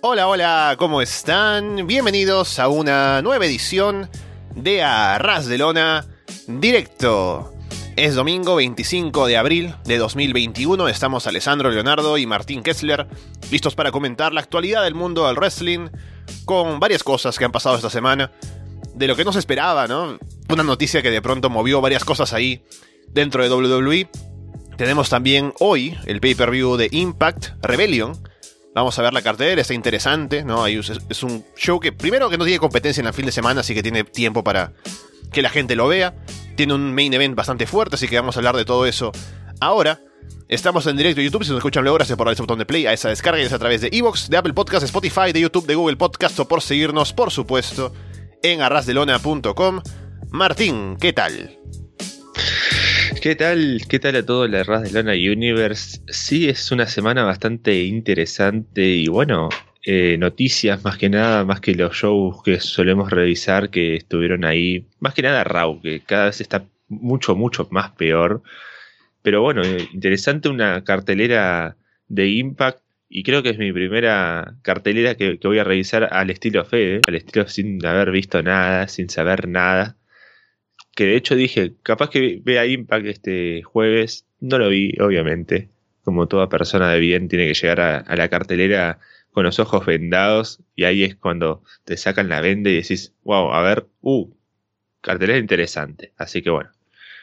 Hola, hola, ¿cómo están? Bienvenidos a una nueva edición de A Ras de Lona Directo. Es domingo 25 de abril de 2021, estamos Alessandro Leonardo y Martín Kessler, listos para comentar la actualidad del mundo del wrestling, con varias cosas que han pasado esta semana, de lo que no se esperaba, ¿no? Una noticia que de pronto movió varias cosas ahí dentro de WWE. Tenemos también hoy el pay-per-view de Impact Rebellion. Vamos a ver la cartelera, está interesante, ¿no? Es un show que, primero, que no tiene competencia en el fin de semana, así que tiene tiempo para que la gente lo vea. Tiene un main event bastante fuerte, así que vamos a hablar de todo eso ahora. Estamos en directo de YouTube, si nos escuchan luego, gracias por darle ese botón de play a esa descarga, y es a través de Evox, de Apple Podcast, de Spotify, de YouTube, de Google Podcast, o por seguirnos, por supuesto, en arrasdelona.com. Martín, ¿qué tal? ¿Qué tal? ¿Qué tal a todo la Ras de Lona Universe? Sí, es una semana bastante interesante y bueno, noticias más que nada, más que los shows que solemos revisar que estuvieron ahí, más que nada Raw, que cada vez está mucho más peor. Pero bueno, interesante una cartelera de Impact y creo que es mi primera cartelera que voy a revisar al estilo Fede, al estilo sin haber visto nada, sin saber nada. Que de hecho dije, capaz que vea Impact este jueves, no lo vi, obviamente. Como toda persona de bien tiene que llegar a la cartelera con los ojos vendados, y ahí es cuando te sacan la venda y decís, wow, a ver, cartelera interesante. Así que bueno.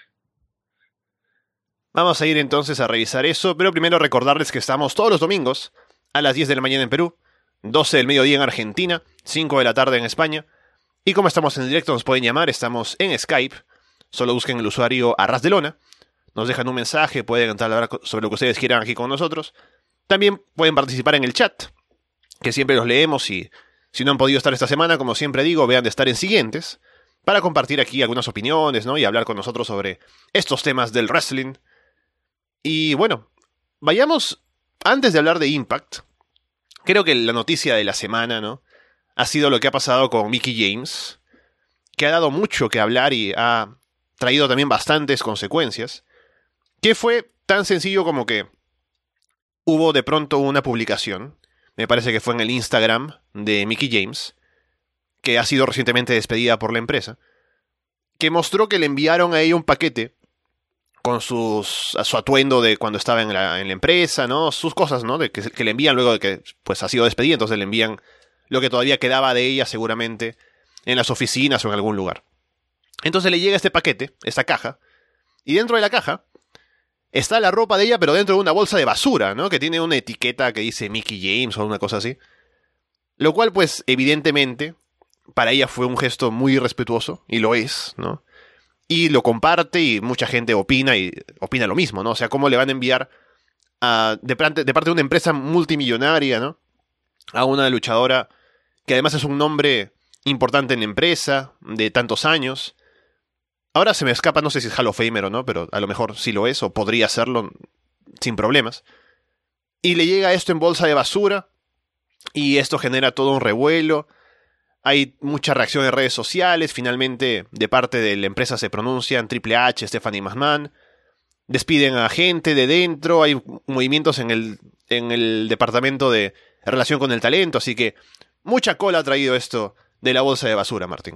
Vamos a ir entonces a revisar eso, pero primero recordarles que estamos todos los domingos a las 10 de la mañana en Perú, 12 del mediodía en Argentina, 5 de la tarde en España. Y como estamos en directo, nos pueden llamar, estamos en Skype. Solo busquen el usuario Arras de Lona. Nos dejan un mensaje, pueden hablar sobre lo que ustedes quieran aquí con nosotros. También pueden participar en el chat, que siempre los leemos, y si no han podido estar esta semana, como siempre digo, vean de estar en siguientes, para compartir aquí algunas opiniones, ¿no? Y hablar con nosotros sobre estos temas del wrestling. Y bueno, vayamos, antes de hablar de Impact, creo que la noticia de la semana, ¿no?, ha sido lo que ha pasado con Mickie James, que ha dado mucho que hablar y ha traído también bastantes consecuencias, que fue tan sencillo como que hubo de pronto una publicación, me parece que fue en el Instagram de Mickie James, que ha sido recientemente despedida por la empresa, que mostró que le enviaron a ella un paquete con su atuendo de cuando estaba en la empresa, ¿no? Sus cosas, ¿no? Que le envían luego de que pues ha sido despedida, entonces le envían lo que todavía quedaba de ella seguramente en las oficinas o en algún lugar. Entonces le llega este paquete, esta caja, y dentro de la caja está la ropa de ella, pero dentro de una bolsa de basura, ¿no? Que tiene una etiqueta que dice Mickie James o una cosa así. Lo cual, pues, evidentemente, para ella fue un gesto muy irrespetuoso, y lo es, ¿no? Y lo comparte y mucha gente opina lo mismo, ¿no? O sea, ¿cómo le van a enviar de parte de una empresa multimillonaria, ¿no?, a una luchadora que además es un nombre importante en la empresa, de tantos años? Ahora se me escapa, no sé si es Hall of Famer o no, pero a lo mejor sí lo es, o podría serlo sin problemas. Y le llega esto en bolsa de basura, y esto genera todo un revuelo. Hay mucha reacción en redes sociales, finalmente de parte de la empresa se pronuncian Triple H, Stephanie McMahon, despiden a gente de dentro, hay movimientos en el departamento de relación con el talento, así que mucha cola ha traído esto de la bolsa de basura, Martín.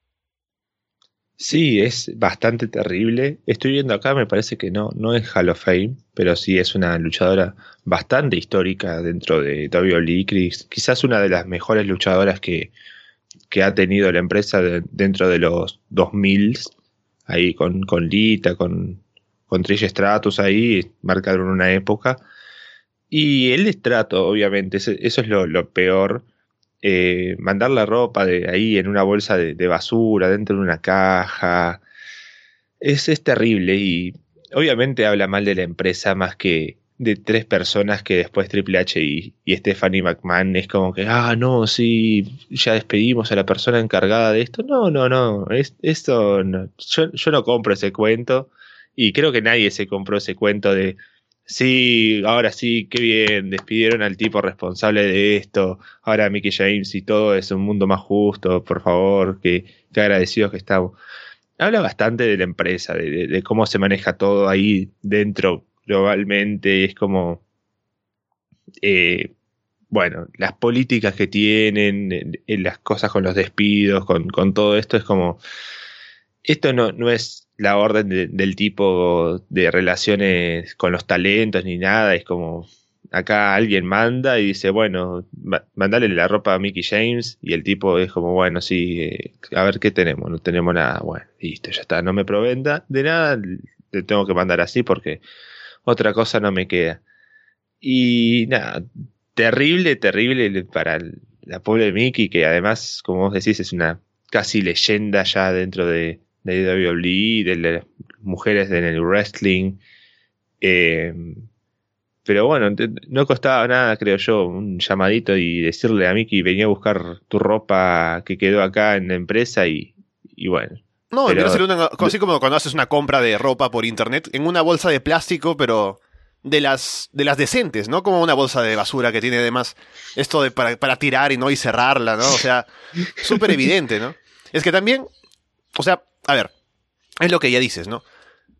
Sí, es bastante terrible. Estoy viendo acá, me parece que no es Hall of Fame, pero sí es una luchadora bastante histórica dentro de WWE, quizás una de las mejores luchadoras que ha tenido la empresa dentro de los 2000, ahí con Lita, con Trish Stratus, ahí marcaron una época. Y el destrato, obviamente, eso es lo peor. Mandar la ropa de ahí en una bolsa de basura, dentro de una caja, es terrible, y obviamente habla mal de la empresa más que de tres personas que después Triple H y Stephanie McMahon es como que, no, sí, ya despedimos a la persona encargada de esto. No, esto no. Yo no compro ese cuento, y creo que nadie se compró ese cuento de sí, ahora sí, qué bien, despidieron al tipo responsable de esto, ahora Mickie James y todo es un mundo más justo, por favor, qué agradecidos que estamos. Habla bastante de la empresa, de cómo se maneja todo ahí dentro globalmente. Es como bueno, las políticas que tienen, las cosas con los despidos, con todo esto, es como, esto no es la orden del tipo de relaciones con los talentos ni nada, es como, acá alguien manda y dice, bueno, mandale la ropa a Mickey James, y el tipo es como, bueno, sí, a ver qué tenemos, no tenemos nada, bueno, listo, ya está, no me provenda de nada, le tengo que mandar así porque otra cosa no me queda. Y nada, terrible, terrible para la pobre Mickey, que además, como vos decís, es una casi leyenda ya dentro de WWE, de las mujeres en el wrestling. Eh, pero bueno, no costaba nada, creo yo, un llamadito y decirle a Mickey, venía a buscar tu ropa que quedó acá en la empresa y bueno. No, Pero enviárselo así como cuando haces una compra de ropa por internet, en una bolsa de plástico, pero de las decentes, ¿no? Como una bolsa de basura que tiene además esto de para tirar y no y cerrarla, ¿no? O sea, súper evidente, ¿no? Es que también, o sea, a ver, es lo que ya dices, ¿no?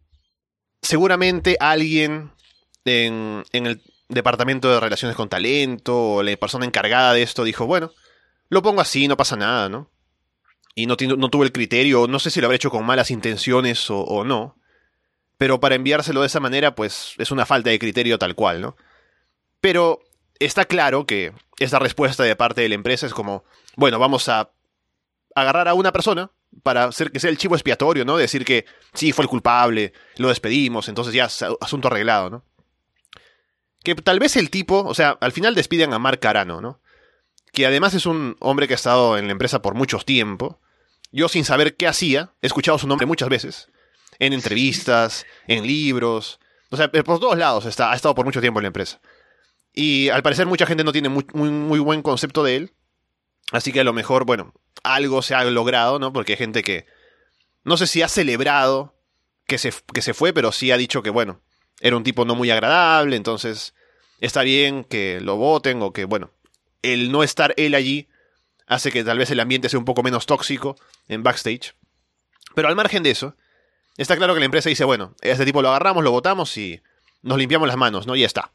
Seguramente alguien en el departamento de relaciones con talento o la persona encargada de esto dijo, bueno, lo pongo así, no pasa nada, ¿no? Y no tuvo el criterio, no sé si lo habrá hecho con malas intenciones o no, pero para enviárselo de esa manera, pues es una falta de criterio tal cual, ¿no? Pero está claro que esta respuesta de parte de la empresa es como, bueno, vamos a agarrar a una persona para hacer que sea el chivo expiatorio, ¿no? Decir que sí, fue el culpable, lo despedimos, entonces ya es asunto arreglado, ¿no? Que tal vez el tipo, o sea, al final despiden a Mark Carano, ¿no? Que además es un hombre que ha estado en la empresa por mucho tiempo. Yo, sin saber qué hacía, he escuchado su nombre muchas veces, en entrevistas, en libros, o sea, por todos lados ha estado por mucho tiempo en la empresa. Y al parecer mucha gente no tiene muy buen concepto de él, así que a lo mejor, bueno, algo se ha logrado, ¿no? Porque hay gente que, no sé si ha celebrado que se fue, pero sí ha dicho que, bueno, era un tipo no muy agradable, entonces está bien que lo voten o que, bueno, el no estar él allí hace que tal vez el ambiente sea un poco menos tóxico en backstage. Pero al margen de eso, está claro que la empresa dice, bueno, a este tipo lo agarramos, lo votamos y nos limpiamos las manos, ¿no? Y ya está.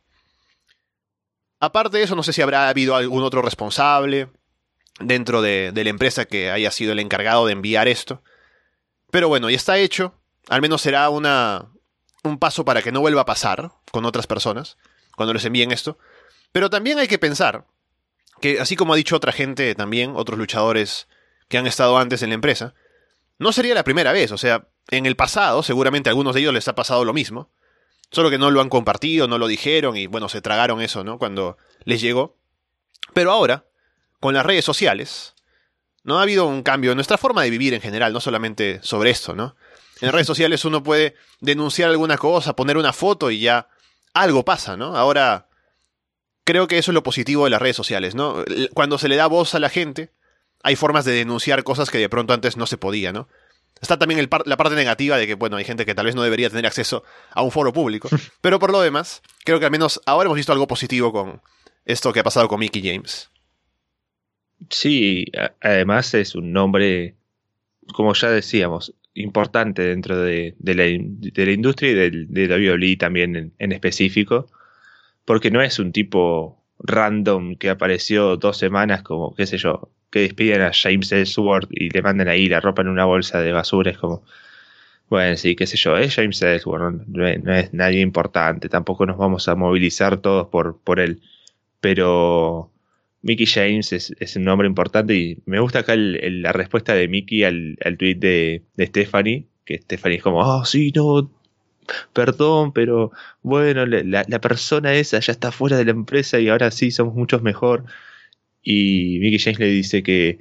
Aparte de eso, no sé si habrá habido algún otro responsable dentro de la empresa que haya sido el encargado de enviar esto. Pero bueno, ya está hecho. Al menos será un paso para que no vuelva a pasar con otras personas cuando les envíen esto. Pero también hay que pensar que, así como ha dicho otra gente también, otros luchadores que han estado antes en la empresa, no sería la primera vez. O sea, en el pasado seguramente a algunos de ellos les ha pasado lo mismo. Solo que no lo han compartido, no lo dijeron y bueno, se tragaron eso, ¿no? Cuando les llegó. Pero ahora, con las redes sociales, no ha habido un cambio en nuestra forma de vivir en general, no solamente sobre esto, ¿no? En redes sociales uno puede denunciar alguna cosa, poner una foto y ya algo pasa, ¿no? Ahora, creo que eso es lo positivo de las redes sociales, ¿no? Cuando se le da voz a la gente, hay formas de denunciar cosas que de pronto antes no se podía, ¿no? Está también la parte negativa de que, bueno, hay gente que tal vez no debería tener acceso a un foro público. Pero por lo demás, creo que al menos ahora hemos visto algo positivo con esto que ha pasado con Mickey James. sí, además es un nombre, como ya decíamos, importante dentro de la industria y de la WWE también en específico, porque no es un tipo random que apareció 2 semanas como, qué sé yo, que despiden a James Ellsworth y le mandan ahí la ropa en una bolsa de basura. Es como, bueno, sí, qué sé yo, es James Ellsworth, no es nadie importante, tampoco nos vamos a movilizar todos por él, pero Mickey James es un nombre importante y me gusta acá la respuesta de Mickey al tweet de Stephanie, que Stephanie es como, oh, sí, no, perdón, pero bueno, la persona esa ya está fuera de la empresa y ahora sí somos muchos mejor. Y Mickey James le dice que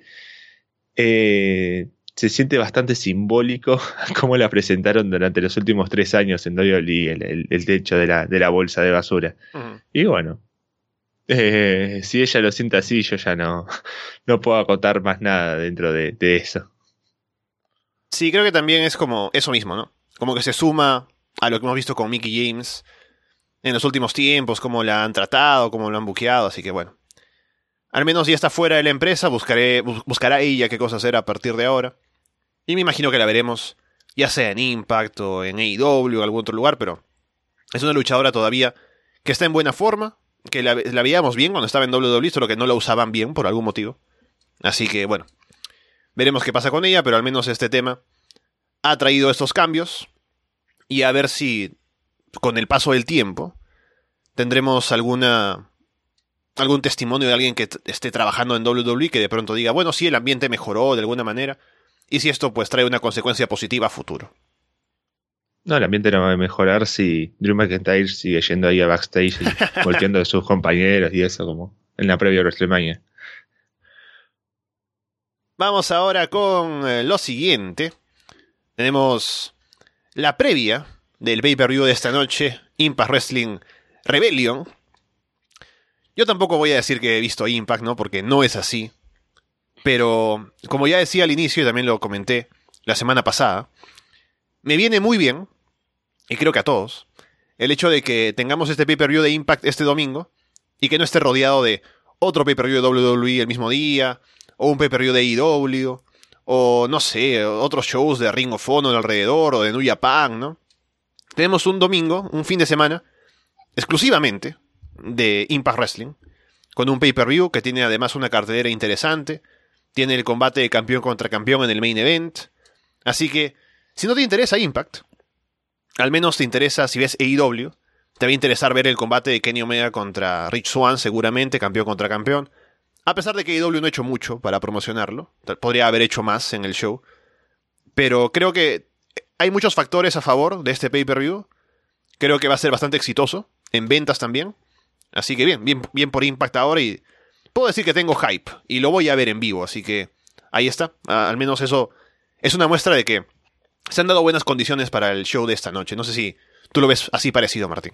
se siente bastante simbólico cómo la presentaron durante los últimos 3 años en WWE, el techo de la bolsa de basura. Ujú. Y bueno, si ella lo siente así, yo ya no puedo acotar más nada dentro de eso. Sí, creo que también es como eso mismo, ¿no? Como que se suma a lo que hemos visto con Mickey James en los últimos tiempos, cómo la han tratado, cómo lo han buqueado, así que bueno. Al menos ya está fuera de la empresa, buscará ella qué cosa hacer a partir de ahora. Y me imagino que la veremos, ya sea en Impact o en AEW o algún otro lugar, pero es una luchadora todavía que está en buena forma que la veíamos bien cuando estaba en WWE, solo que no la usaban bien por algún motivo. Así que, bueno, veremos qué pasa con ella, pero al menos este tema ha traído estos cambios. Y a ver si, con el paso del tiempo, tendremos algún testimonio de alguien que esté trabajando en WWE que de pronto diga, bueno, sí, el ambiente mejoró de alguna manera. Y si esto pues trae una consecuencia positiva a futuro. No, el ambiente no va a mejorar si Drew McIntyre sigue yendo ahí a backstage y golpeando a sus compañeros y eso, como en la previa de WrestleMania. Vamos ahora con lo siguiente. Tenemos la previa del pay-per-view de esta noche, Impact Wrestling Rebellion. Yo tampoco voy a decir que he visto Impact, ¿no? Porque no es así. Pero, como ya decía al inicio y también lo comenté la semana pasada, me viene muy bien, y creo que a todos, el hecho de que tengamos este pay-per-view de Impact este domingo y que no esté rodeado de otro pay-per-view de WWE el mismo día, o un pay-per-view de AEW, o no sé, otros shows de Ring of Honor alrededor, o de New Japan, ¿no? Tenemos un domingo, un fin de semana, exclusivamente de Impact Wrestling, con un pay-per-view que tiene además una cartelera interesante, tiene el combate de campeón contra campeón en el main event, así que si no te interesa Impact, al menos te interesa, si ves AEW, te va a interesar ver el combate de Kenny Omega contra Rich Swann, seguramente, campeón contra campeón. A pesar de que AEW no ha hecho mucho para promocionarlo, podría haber hecho más en el show, pero creo que hay muchos factores a favor de este pay-per-view. Creo que va a ser bastante exitoso, en ventas también. Así que bien por Impact ahora, y puedo decir que tengo hype, y lo voy a ver en vivo, así que ahí está. Al menos eso es una muestra de que se han dado buenas condiciones para el show de esta noche. No sé si tú lo ves así parecido, Martín.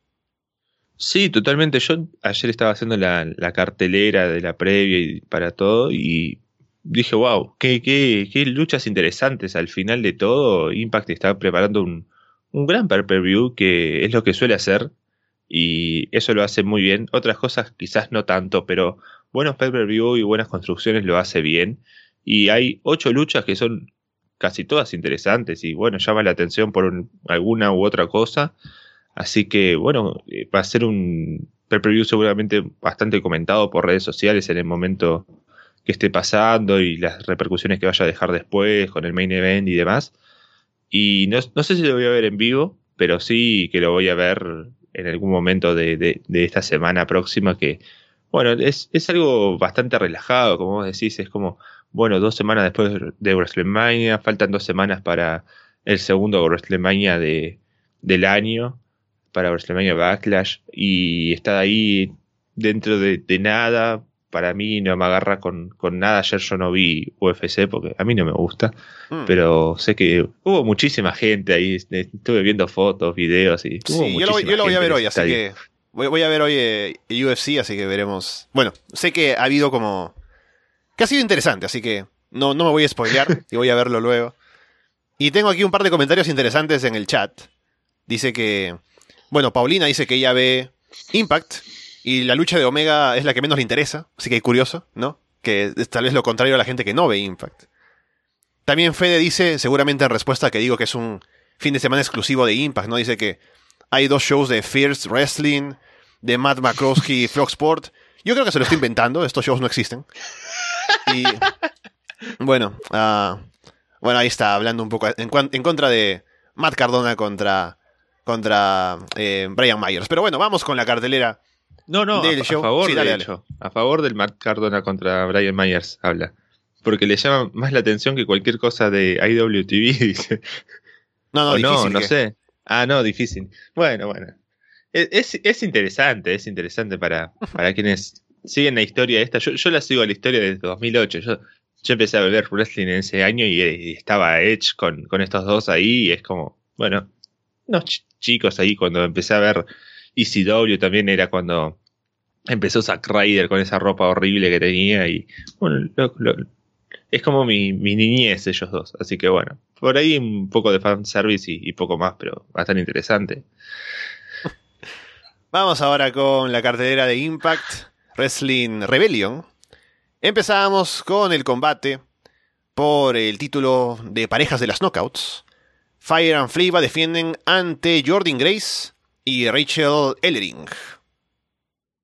Sí, totalmente. Yo ayer estaba haciendo la cartelera de la previa y para todo y dije, wow, qué luchas interesantes. Al final de todo, Impact está preparando un gran pay-per-view, que es lo que suele hacer, y eso lo hace muy bien. Otras cosas quizás no tanto, pero buenos pay-per-view y buenas construcciones lo hace bien. Y hay 8 luchas que son casi todas interesantes y bueno, llama la atención por alguna u otra cosa. Así que bueno, va a ser un pay-per-view seguramente bastante comentado por redes sociales en el momento que esté pasando y las repercusiones que vaya a dejar después con el main event y demás. Y no sé si lo voy a ver en vivo, pero sí que lo voy a ver en algún momento de esta semana próxima, que bueno, es algo bastante relajado, como vos decís, es como, bueno, 2 semanas después de WrestleMania, faltan 2 semanas para el segundo WrestleMania del año, para WrestleMania Backlash, y estar ahí dentro de nada, para mí no me agarra con nada. Ayer yo no vi UFC porque a mí no me gusta, pero sé que hubo muchísima gente ahí, estuve viendo fotos, videos y sí, yo lo voy a ver hoy, así que voy a ver hoy UFC, así que veremos. Bueno, sé que ha habido como que ha sido interesante, así que no me voy a spoilear y voy a verlo luego. Y tengo aquí un par de comentarios interesantes en el chat. Dice que, bueno, Paulina dice que ella ve Impact y la lucha de Omega es la que menos le interesa, así que curioso, ¿no? Que es tal vez lo contrario a la gente que no ve Impact. También Fede dice, seguramente en respuesta a que digo que es un fin de semana exclusivo de Impact, ¿no? Dice que hay 2 shows de Fierce Wrestling, de Matt McCroskey y Flocksport. Yo creo que se lo estoy inventando, estos shows no existen. Y bueno, ahí está, hablando un poco en contra de Matt Cardona contra Brian Myers. Pero bueno, vamos con la cartelera. No, del show. A favor, sí, de hecho. A favor del Matt Cardona contra Brian Myers habla. Porque le llama más la atención que cualquier cosa de IWTV, dice. No, difícil. No sé. No, difícil. Bueno. Es interesante para quienes siguen la historia esta. Yo la sigo a la historia desde 2008. Yo empecé a ver wrestling en ese año y estaba Edge con estos dos ahí, y es como, bueno, unos chicos ahí. Cuando empecé a ver ECW también era cuando empezó Zack Ryder con esa ropa horrible que tenía, y bueno, es como mi niñez ellos dos, así que bueno, por ahí un poco de fanservice y poco más, pero bastante interesante. Vamos ahora con la cartelera de Impact Wrestling Rebellion. Empezamos con el combate por el título de parejas de las Knockouts. Fire and Flava defienden ante Jordynne Grace y Rachel Ellering.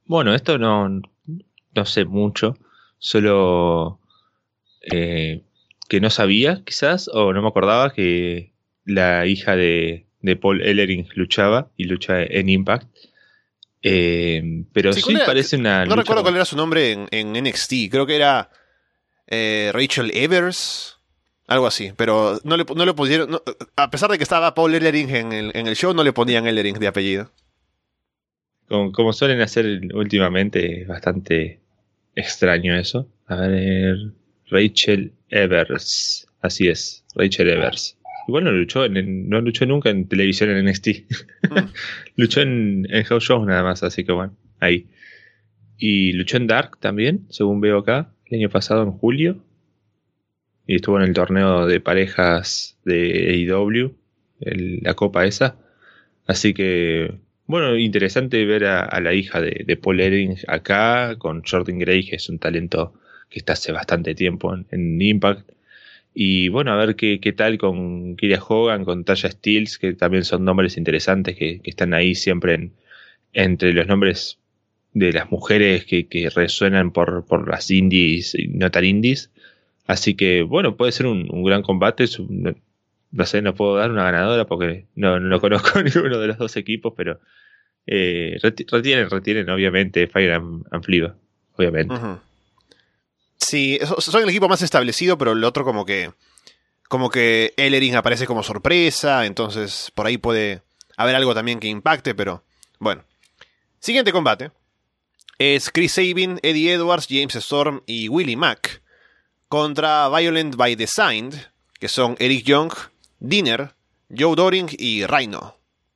Bueno, esto no sé mucho, solo que no sabía quizás, o no me acordaba que la hija de Paul Ellering luchaba y lucha en Impact. Pero Sí, ¿cuál sí era? parece una No lucha recuerdo cuál como... era su nombre en NXT. Creo que era Rachel Evers, algo así. Pero no le pusieron. A pesar de que estaba Paul Ellering en el show, no le ponían Ellering de apellido. Como suelen hacer últimamente, es bastante extraño eso. A ver, Rachel Evers. Así es, Rachel Evers. Igual no luchó nunca en televisión en NXT. Mm. Luchó en House Shows nada más, así que bueno, ahí. Y luchó en Dark también, según veo acá, el año pasado en julio. Y estuvo en el torneo de parejas de AEW, la copa esa. Así que, bueno, interesante ver a la hija de Paul Ellering acá, con Jordan Gray, que es un talento que está hace bastante tiempo en Impact. Y bueno, a ver qué tal con Kiria Hogan, con Tasha Steelz, que también son nombres interesantes que están ahí siempre entre los nombres de las mujeres que resuenan por las indies y no tan indies. Así que, bueno, puede ser un gran combate. No sé, no puedo dar una ganadora porque no conozco ninguno de los dos equipos, pero retienen, obviamente, Fire and Fliva, obviamente. Ujú. Sí, son el equipo más establecido, pero el otro como que Ellering aparece como sorpresa, entonces por ahí puede haber algo también que impacte, pero bueno. Siguiente combate es Chris Sabin, Eddie Edwards, James Storm y Willie Mack contra Violent by Design, que son Eric Young, Dinner, Joe Doring y Rhino.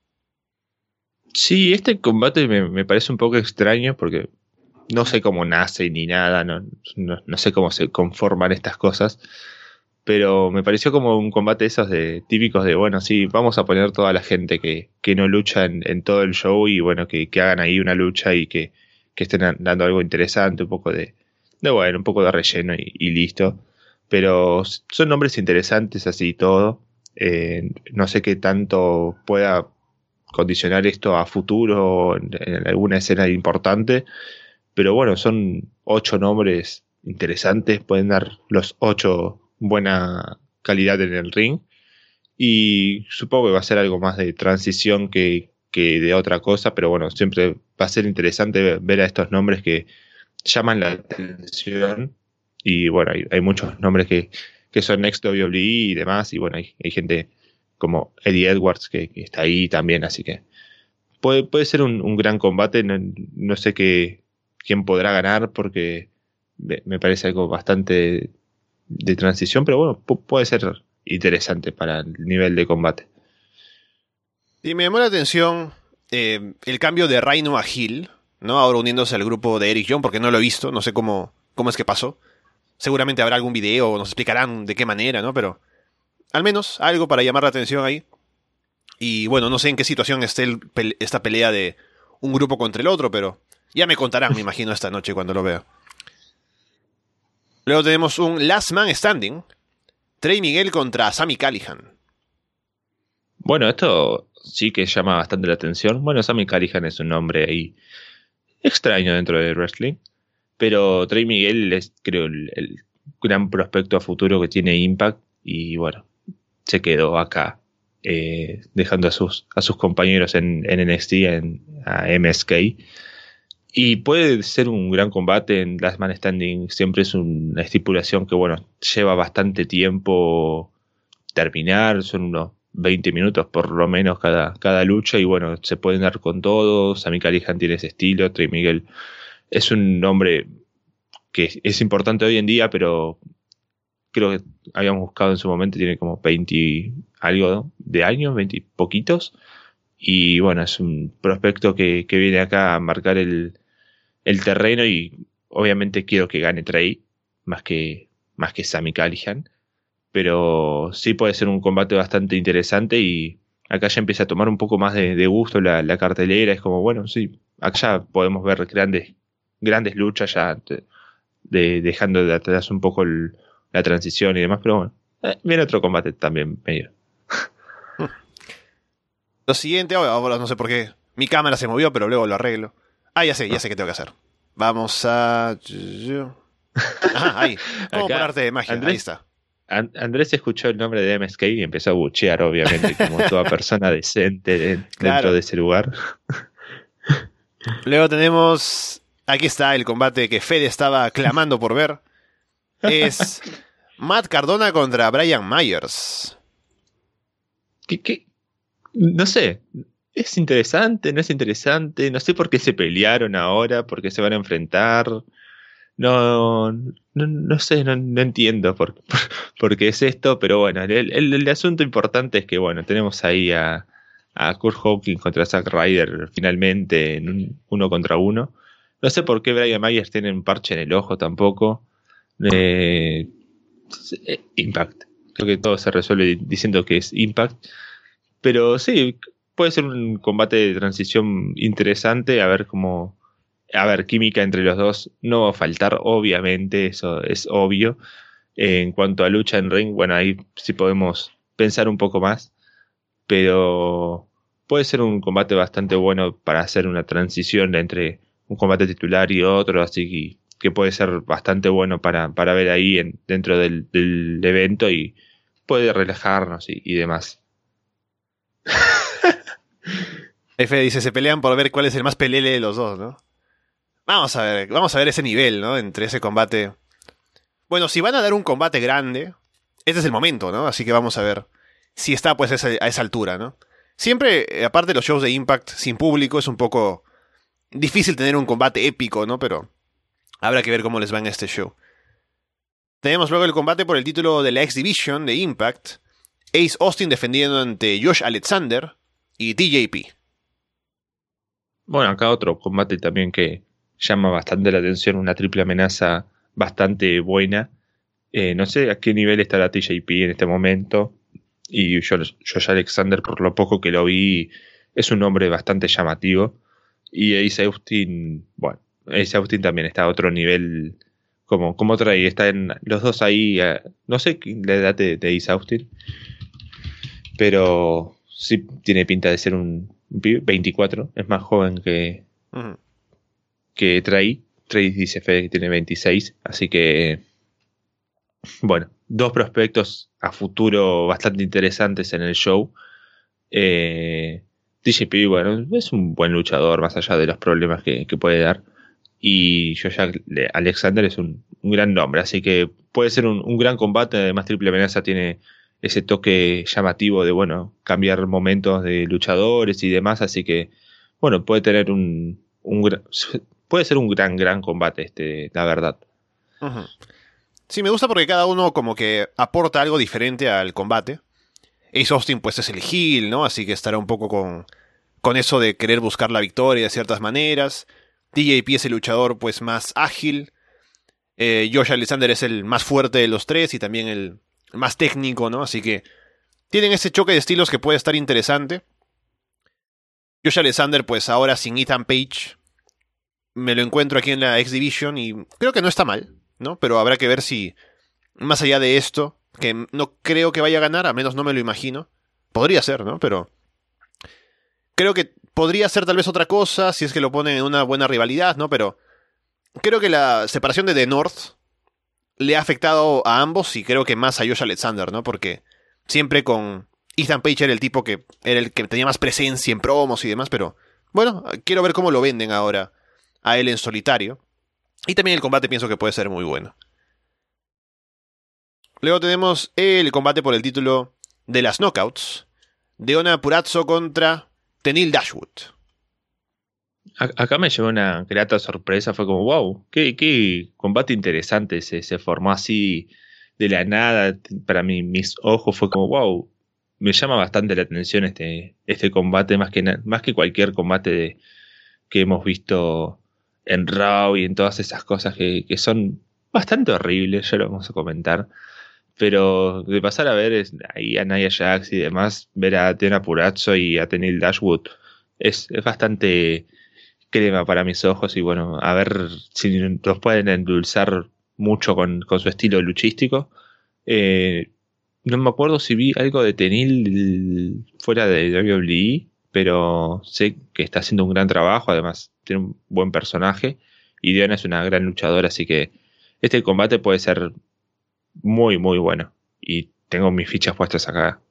Sí, este combate me parece un poco extraño porque no sé cómo nace ni nada, no sé cómo se conforman estas cosas, pero me pareció como un combate de esos típicos de, bueno, sí, vamos a poner toda la gente que no lucha en todo el show y bueno, que hagan ahí una lucha y que estén dando algo interesante, un poco bueno, un poco de relleno y listo. Pero son nombres interesantes así y todo. No sé qué tanto pueda condicionar esto a futuro en alguna escena importante. Pero bueno, son 8 nombres interesantes, pueden dar los 8 buena calidad en el ring. Y supongo que va a ser algo más de transición que de otra cosa, pero bueno, siempre va a ser interesante ver a estos nombres que llaman la atención. Y bueno, hay muchos nombres que son ex WWE y demás, y bueno, hay gente como Eddie Edwards que está ahí también, así que puede ser un gran combate. No sé quién podrá ganar porque me parece algo bastante de transición, pero bueno, puede ser interesante para el nivel de combate. Y me llamó la atención el cambio de Rhino a Hill, ¿no? Ahora uniéndose al grupo de Eric Young, porque no lo he visto, no sé cómo es que pasó. Seguramente habrá algún video, o nos explicarán de qué manera, ¿no? Pero al menos algo para llamar la atención ahí. Y bueno, no sé en qué situación esté esta pelea de un grupo contra el otro, pero ya me contarán, me imagino, esta noche cuando lo vea. Luego tenemos un Last Man Standing. Trey Miguel contra Sami Callihan. Bueno, esto sí que llama bastante la atención. Bueno, Sami Callihan es un nombre ahí extraño dentro del wrestling, pero Trey Miguel es, creo, el gran prospecto a futuro que tiene Impact y bueno, se quedó acá, dejando a sus compañeros en NXT, a MSK. Y puede ser un gran combate en Last Man Standing. Siempre es una estipulación que, bueno, lleva bastante tiempo terminar. Son unos 20 minutos por lo menos cada lucha. Y bueno, se pueden dar con todos. Sami Callihan tiene ese estilo. Trey Miguel es un hombre que es importante hoy en día, pero creo que habíamos buscado en su momento. Tiene como 20 y algo de años, 20 y poquitos. Y bueno, es un prospecto que viene acá a marcar el terreno y obviamente quiero que gane Trey más que Sami Callihan, pero sí puede ser un combate bastante interesante y acá ya empieza a tomar un poco más de gusto la cartelera. Es como, bueno, sí, acá podemos ver grandes luchas ya dejando de atrás un poco la transición y demás, pero bueno, viene otro combate también medio. Lo siguiente, ahora no sé por qué. Mi cámara se movió, pero luego lo arreglo. Ah, ya sé qué tengo que hacer. Vamos a... Ajá, ahí. ¿Cómo Acá, por arte de magia? Andrés, Ahí está. Andrés escuchó el nombre de MSK y empezó a buchear, obviamente, como toda persona decente dentro Claro. de ese lugar. Luego tenemos... Aquí está el combate que Fede estaba clamando por ver. Es Matt Cardona contra Brian Myers. ¿Qué? No sé, es interesante, no es interesante, no sé por qué se pelearon ahora, por qué se van a enfrentar. No sé, no entiendo por qué es esto, pero bueno, el asunto importante es que, bueno, tenemos ahí a Kurt Hawkins contra Zack Ryder finalmente en un 1 contra 1. No sé por qué Brian Myers tiene un parche en el ojo tampoco. Eh, Impact. Creo que todo se resuelve diciendo que es Impact. Pero sí, puede ser un combate de transición interesante, a ver cómo... A ver, química entre los dos no va a faltar, obviamente, eso es obvio. En cuanto a lucha en ring, bueno, ahí sí podemos pensar un poco más, pero puede ser un combate bastante bueno para hacer una transición entre un combate titular y otro, así que puede ser bastante bueno para ver ahí dentro del evento y puede relajarnos y demás. Fede dice, se pelean por ver cuál es el más pelele de los dos, ¿no? Vamos a ver ese nivel, ¿no? Entre ese combate. Bueno, si van a dar un combate grande, este es el momento, ¿no? Así que vamos a ver si está pues a esa altura, ¿no? Siempre, aparte de los shows de Impact sin público, es un poco difícil tener un combate épico, ¿no? Pero habrá que ver cómo les va en este show. Tenemos luego el combate por el título de la X Division de Impact. Ace Austin defendiendo ante Josh Alexander y TJP. Bueno, acá otro combate también que llama bastante la atención, una triple amenaza bastante buena. No sé a qué nivel estará TJP en este momento. Y Josh Alexander, por lo poco que lo vi, es un hombre bastante llamativo. Y Ace Austin, bueno, Ace Austin también está a otro nivel como trae. Están los dos ahí, no sé la edad de Ace Austin, pero sí tiene pinta de ser un pibe, 24, es más joven Uh-huh. que Trey. Trey dice Fede que tiene 26, así que bueno, dos prospectos a futuro bastante interesantes en el show. TJP, bueno, es un buen luchador más allá de los problemas que puede dar. Y Josh Alexander es un gran nombre, así que puede ser un gran combate. Además, Triple Amenaza tiene ese toque llamativo de, bueno, cambiar momentos de luchadores y demás, así que, bueno, puede tener puede ser un gran combate, la verdad. Uh-huh. Sí, me gusta porque cada uno como que aporta algo diferente al combate. Ace Austin pues es el heel, ¿no? Así que estará un poco con eso de querer buscar la victoria de ciertas maneras. TJP es el luchador pues más ágil. Josh Alexander es el más fuerte de los tres y también el más técnico, ¿no? Así que tienen ese choque de estilos que puede estar interesante. Josh Alexander pues ahora sin Ethan Page me lo encuentro aquí en la X Division y creo que no está mal, ¿no? Pero habrá que ver si más allá de esto, que no creo que vaya a ganar, a menos no me lo imagino. Podría ser, ¿no? Pero creo que podría ser tal vez otra cosa si es que lo ponen en una buena rivalidad, ¿no? Pero creo que la separación de The North le ha afectado a ambos y creo que más a Josh Alexander, ¿no? Porque siempre con Ethan Page era el tipo que era el que tenía más presencia en promos y demás, pero bueno, quiero ver cómo lo venden ahora a él en solitario. Y también el combate pienso que puede ser muy bueno. Luego tenemos el combate por el título de las Knockouts. Deonna Purrazzo contra Tenille Dashwood. Acá me llevó una grata sorpresa, fue como, wow, qué combate interesante, se formó así de la nada, para mí, mis ojos fue como, wow, me llama bastante la atención este combate, más que cualquier combate que hemos visto en Raw y en todas esas cosas que son bastante horribles, ya lo vamos a comentar. Pero de pasar a ver ahí a Nia Jax y demás, ver a Deonna Purrazzo y a Tenille Dashwood es bastante crema para mis ojos y bueno, a ver si nos pueden endulzar mucho con su estilo luchístico. No me acuerdo si vi algo de Tenille fuera de WWE, pero sé que está haciendo un gran trabajo, además tiene un buen personaje y Diana es una gran luchadora, así que este combate puede ser muy, muy bueno. Y tengo mis fichas puestas acá.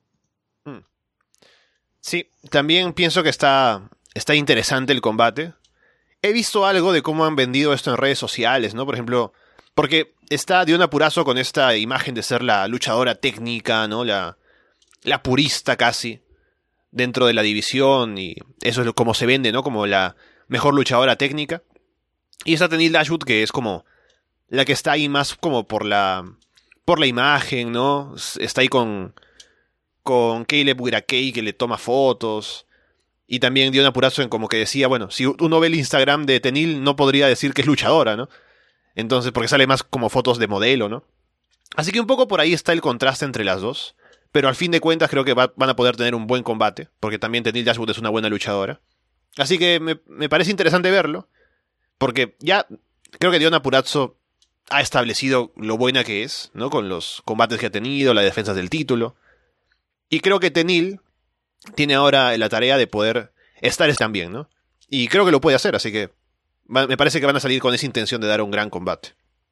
Sí, también pienso que está interesante el combate. He visto algo de cómo han vendido esto en redes sociales, ¿no? Por ejemplo, porque está Diona Purrazzo con esta imagen de ser la luchadora técnica, ¿no? La purista casi, dentro de la división, y eso es como se vende, ¿no? Como la mejor luchadora técnica. Y está Tenille Dashwood, que es como la que está ahí más como por la imagen, ¿no? Está ahí con Caleb Wirakei, que le toma fotos. Y también Diona Purrazzo en como que decía, bueno, si uno ve el Instagram de Tenille, no podría decir que es luchadora, ¿no? Entonces, porque sale más como fotos de modelo, ¿no? Así que un poco por ahí está el contraste entre las dos. Pero al fin de cuentas creo que van a poder tener un buen combate, porque también Tenille Dashwood es una buena luchadora. Así que me parece interesante verlo, porque ya creo que Diona Purrazzo ha establecido lo buena que es, ¿no? Con los combates que ha tenido, las defensas del título. Y creo que Tenille tiene ahora la tarea de poder estar también, ¿no? Y creo que lo puede hacer, así que me parece que van a salir con esa intención de dar un gran combate.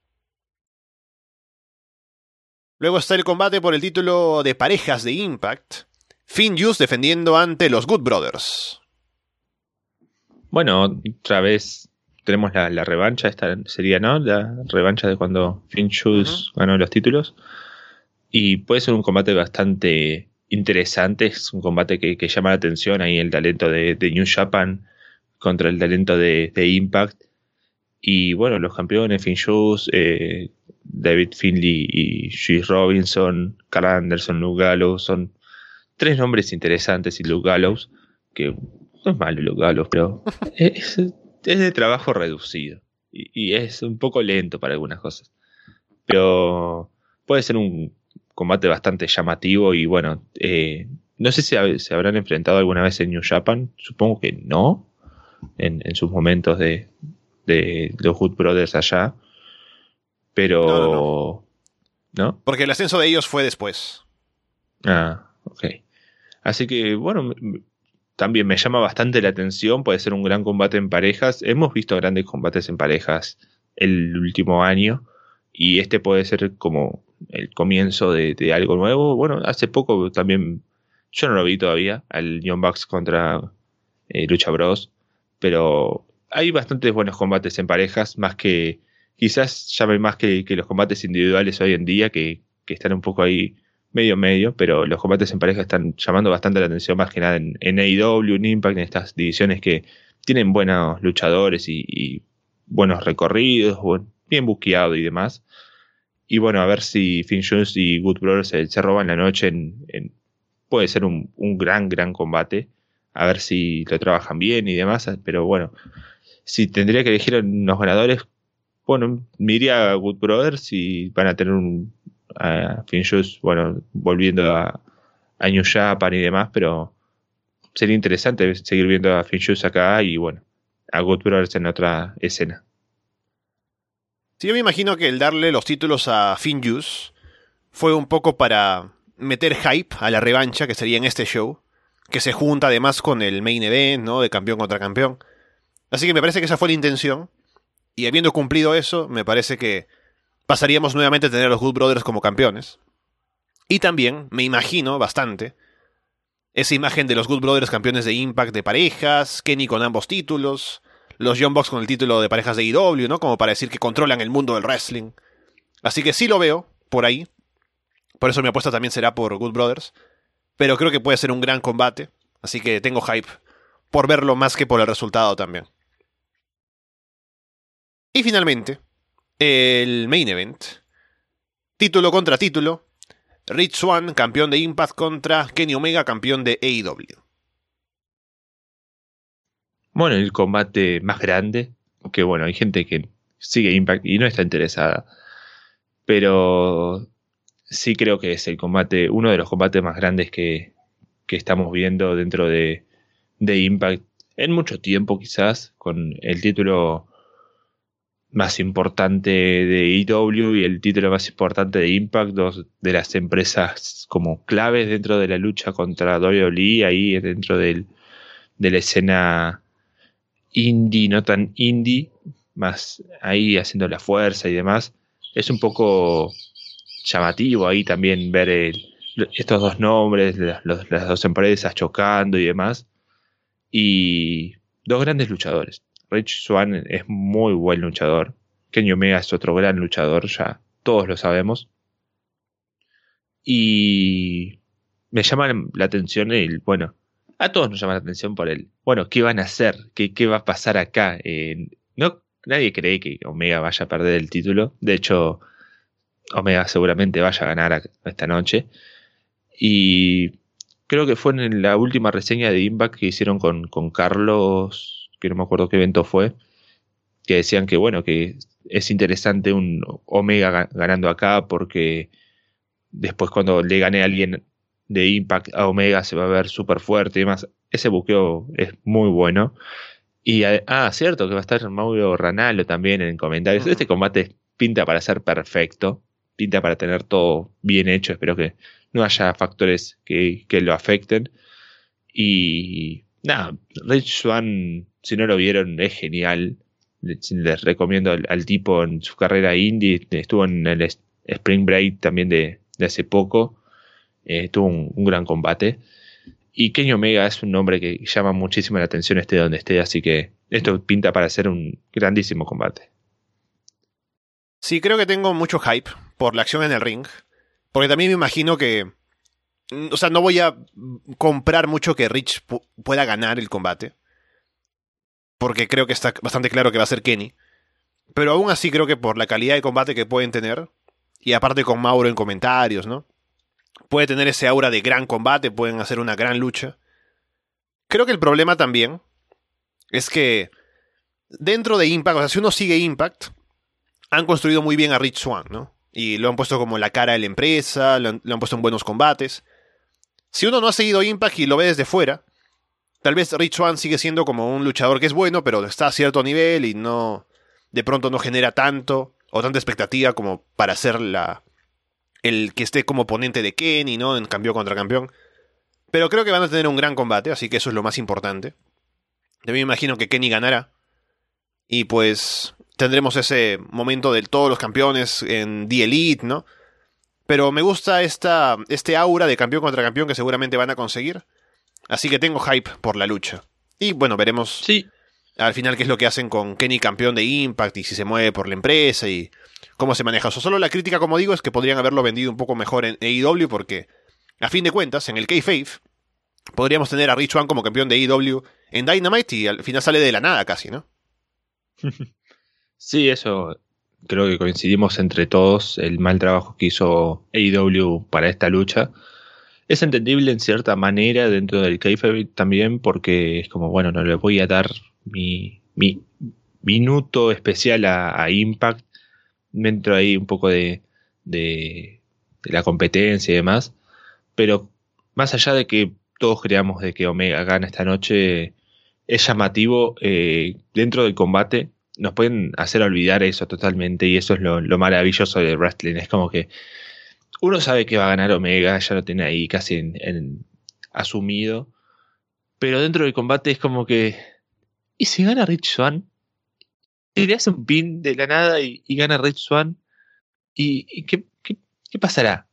Luego está el combate por el título de parejas de Impact. Finjuice defendiendo ante los Good Brothers. Bueno, otra vez tenemos la revancha, esta sería, ¿no? La revancha de cuando Finjuice ganó los títulos. Y puede ser un combate bastante interesante, es un combate que llama la atención, ahí el talento de New Japan contra el talento de Impact. Y bueno, los campeones, Finjuice, David Finlay y Juice Robinson, Carl Anderson, Luke Gallows, son tres nombres interesantes. Y Luke Gallows, que no es malo Luke Gallows, pero es de trabajo reducido y es un poco lento para algunas cosas, pero puede ser un combate bastante llamativo. Y bueno, no sé si se habrán enfrentado alguna vez en New Japan, supongo que no, en sus momentos de los Good Brothers allá, pero ¿no? Porque el ascenso de ellos fue después. Ah, ok. Así que bueno, también me llama bastante la atención, puede ser un gran combate en parejas. Hemos visto grandes combates en parejas el último año, y este puede ser como el comienzo de algo nuevo. Bueno, hace poco también, yo no lo vi todavía, al Young Bucks contra Lucha Bros, pero hay bastantes buenos combates en parejas, más que, quizás llamen más que los combates individuales hoy en día, que están un poco ahí medio, pero los combates en pareja están llamando bastante la atención, más que nada en AEW, en Impact, en estas divisiones que tienen buenos luchadores y buenos recorridos, bien buqueado y demás. Y bueno, a ver si Finjuice y Good Brothers se roban la noche puede ser un gran combate, a ver si lo trabajan bien y demás. Pero bueno, si tendría que elegir unos ganadores, bueno, me iría a Good Brothers, y van a tener a Finjuice, bueno, volviendo a New Japan y demás, pero sería interesante seguir viendo a Finjuice acá y bueno, a Good Brothers en otra escena. Sí, yo me imagino que el darle los títulos a Finjuice fue un poco para meter hype a la revancha que sería en este show, que se junta además con el main event, ¿no? De campeón contra campeón. Así que me parece que esa fue la intención, y habiendo cumplido eso, me parece que pasaríamos nuevamente a tener a los Good Brothers como campeones. Y también me imagino bastante esa imagen de los Good Brothers campeones de Impact de parejas, Kenny con ambos títulos, los Young Bucks con el título de parejas de AEW, ¿no? Como para decir que controlan el mundo del wrestling. Así que sí lo veo por ahí. Por eso mi apuesta también será por Good Brothers. Pero creo que puede ser un gran combate. Así que tengo hype por verlo más que por el resultado también. Y finalmente, el main event. Título contra título. Rich Swann, campeón de Impact, contra Kenny Omega, campeón de AEW. Bueno, el combate más grande, que bueno, hay gente que sigue Impact y no está interesada, pero sí creo que es uno de los combates más grandes que estamos viendo dentro de Impact en mucho tiempo, quizás, con el título más importante de AEW y el título más importante de Impact, dos de las empresas como claves dentro de la lucha contra WWE, ahí dentro del de la escena indie, no tan indie, más ahí haciendo la fuerza y demás. Es un poco llamativo ahí también ver estos dos nombres, las dos empresas chocando y demás. Y dos grandes luchadores. Rich Swann es muy buen luchador. Kenny Omega es otro gran luchador, ya todos lo sabemos. Y me llama la atención a todos nos llama la atención por ¿qué van a hacer? ¿Qué va a pasar acá? Nadie cree que Omega vaya a perder el título. De hecho, Omega seguramente vaya a ganar esta noche. Y creo que fue en la última reseña de Impact que hicieron con Carlos, que no me acuerdo qué evento fue, que decían que es interesante un Omega ganando acá porque después cuando le gane a alguien de Impact a Omega se va a ver súper fuerte y demás. Ese buqueo es muy bueno. Y cierto que va a estar Mauro Ranallo también en comentarios. Este combate pinta para ser perfecto, pinta para tener todo bien hecho. Espero que no haya factores que lo afecten. Y nada, Rich Swann, si no lo vieron, es genial. Les recomiendo al tipo en su carrera indie. Estuvo en el Spring Break también de hace poco. Tuvo un gran combate. Y Kenny Omega es un nombre que llama muchísimo la atención esté donde esté. Así que esto pinta para ser un grandísimo combate. Sí, creo que tengo mucho hype por la acción en el ring. Porque también me imagino que... O sea, no voy a comprar mucho que Rich pueda ganar el combate. Porque creo que está bastante claro que va a ser Kenny. Pero aún así creo que por la calidad de combate que pueden tener, y aparte con Mauro en comentarios, ¿no? Puede tener ese aura de gran combate, pueden hacer una gran lucha. Creo que el problema también es que dentro de Impact, o sea, si uno sigue Impact, han construido muy bien a Rich Swann, ¿no? Y lo han puesto como la cara de la empresa, lo han puesto en buenos combates. Si uno no ha seguido Impact y lo ve desde fuera, tal vez Rich Swann sigue siendo como un luchador que es bueno, pero está a cierto nivel y no, de pronto no genera tanto o tanta expectativa como para ser el que esté como oponente de Kenny, ¿no? En cambio contra campeón. Pero creo que van a tener un gran combate, así que eso es lo más importante. Yo me imagino que Kenny ganará. Y pues tendremos ese momento de todos los campeones en The Elite, ¿no? Pero me gusta este aura de campeón contra campeón que seguramente van a conseguir. Así que tengo hype por la lucha. Y bueno, veremos al final qué es lo que hacen con Kenny campeón de Impact y si se mueve por la empresa y cómo se maneja eso. Solo la crítica, como digo, es que podrían haberlo vendido un poco mejor en AEW porque, a fin de cuentas, en el Kayfabe podríamos tener a Rich Swann como campeón de AEW en Dynamite y al final sale de la nada casi, ¿no? Sí, eso creo que coincidimos entre todos. El mal trabajo que hizo AEW para esta lucha es entendible en cierta manera dentro del kayfabe también, porque es como, bueno, no le voy a dar mi minuto especial a Impact. Me entro ahí un poco de la competencia y demás, pero más allá de que todos creamos de que Omega gana esta noche, es llamativo. Dentro del combate nos pueden hacer olvidar eso totalmente, y eso es lo maravilloso de wrestling. Es como que uno sabe que va a ganar Omega, ya lo tiene ahí casi en asumido, pero dentro del combate es como que, ¿y si gana Rich Swann? Y le hace un pin de la nada y gana Rich Swann, ¿y qué pasará?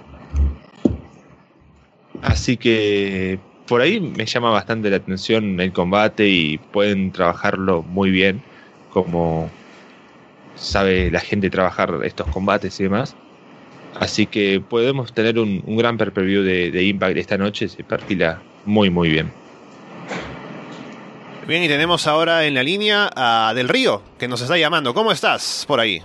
Así que por ahí me llama bastante la atención el combate y pueden trabajarlo muy bien, como sabe la gente trabajar estos combates y demás. Así que podemos tener un gran pay-per-view de Impact esta noche. Se perfila muy muy bien. Bien, y tenemos ahora en la línea a Del Río, que nos está llamando. ¿Cómo estás por ahí?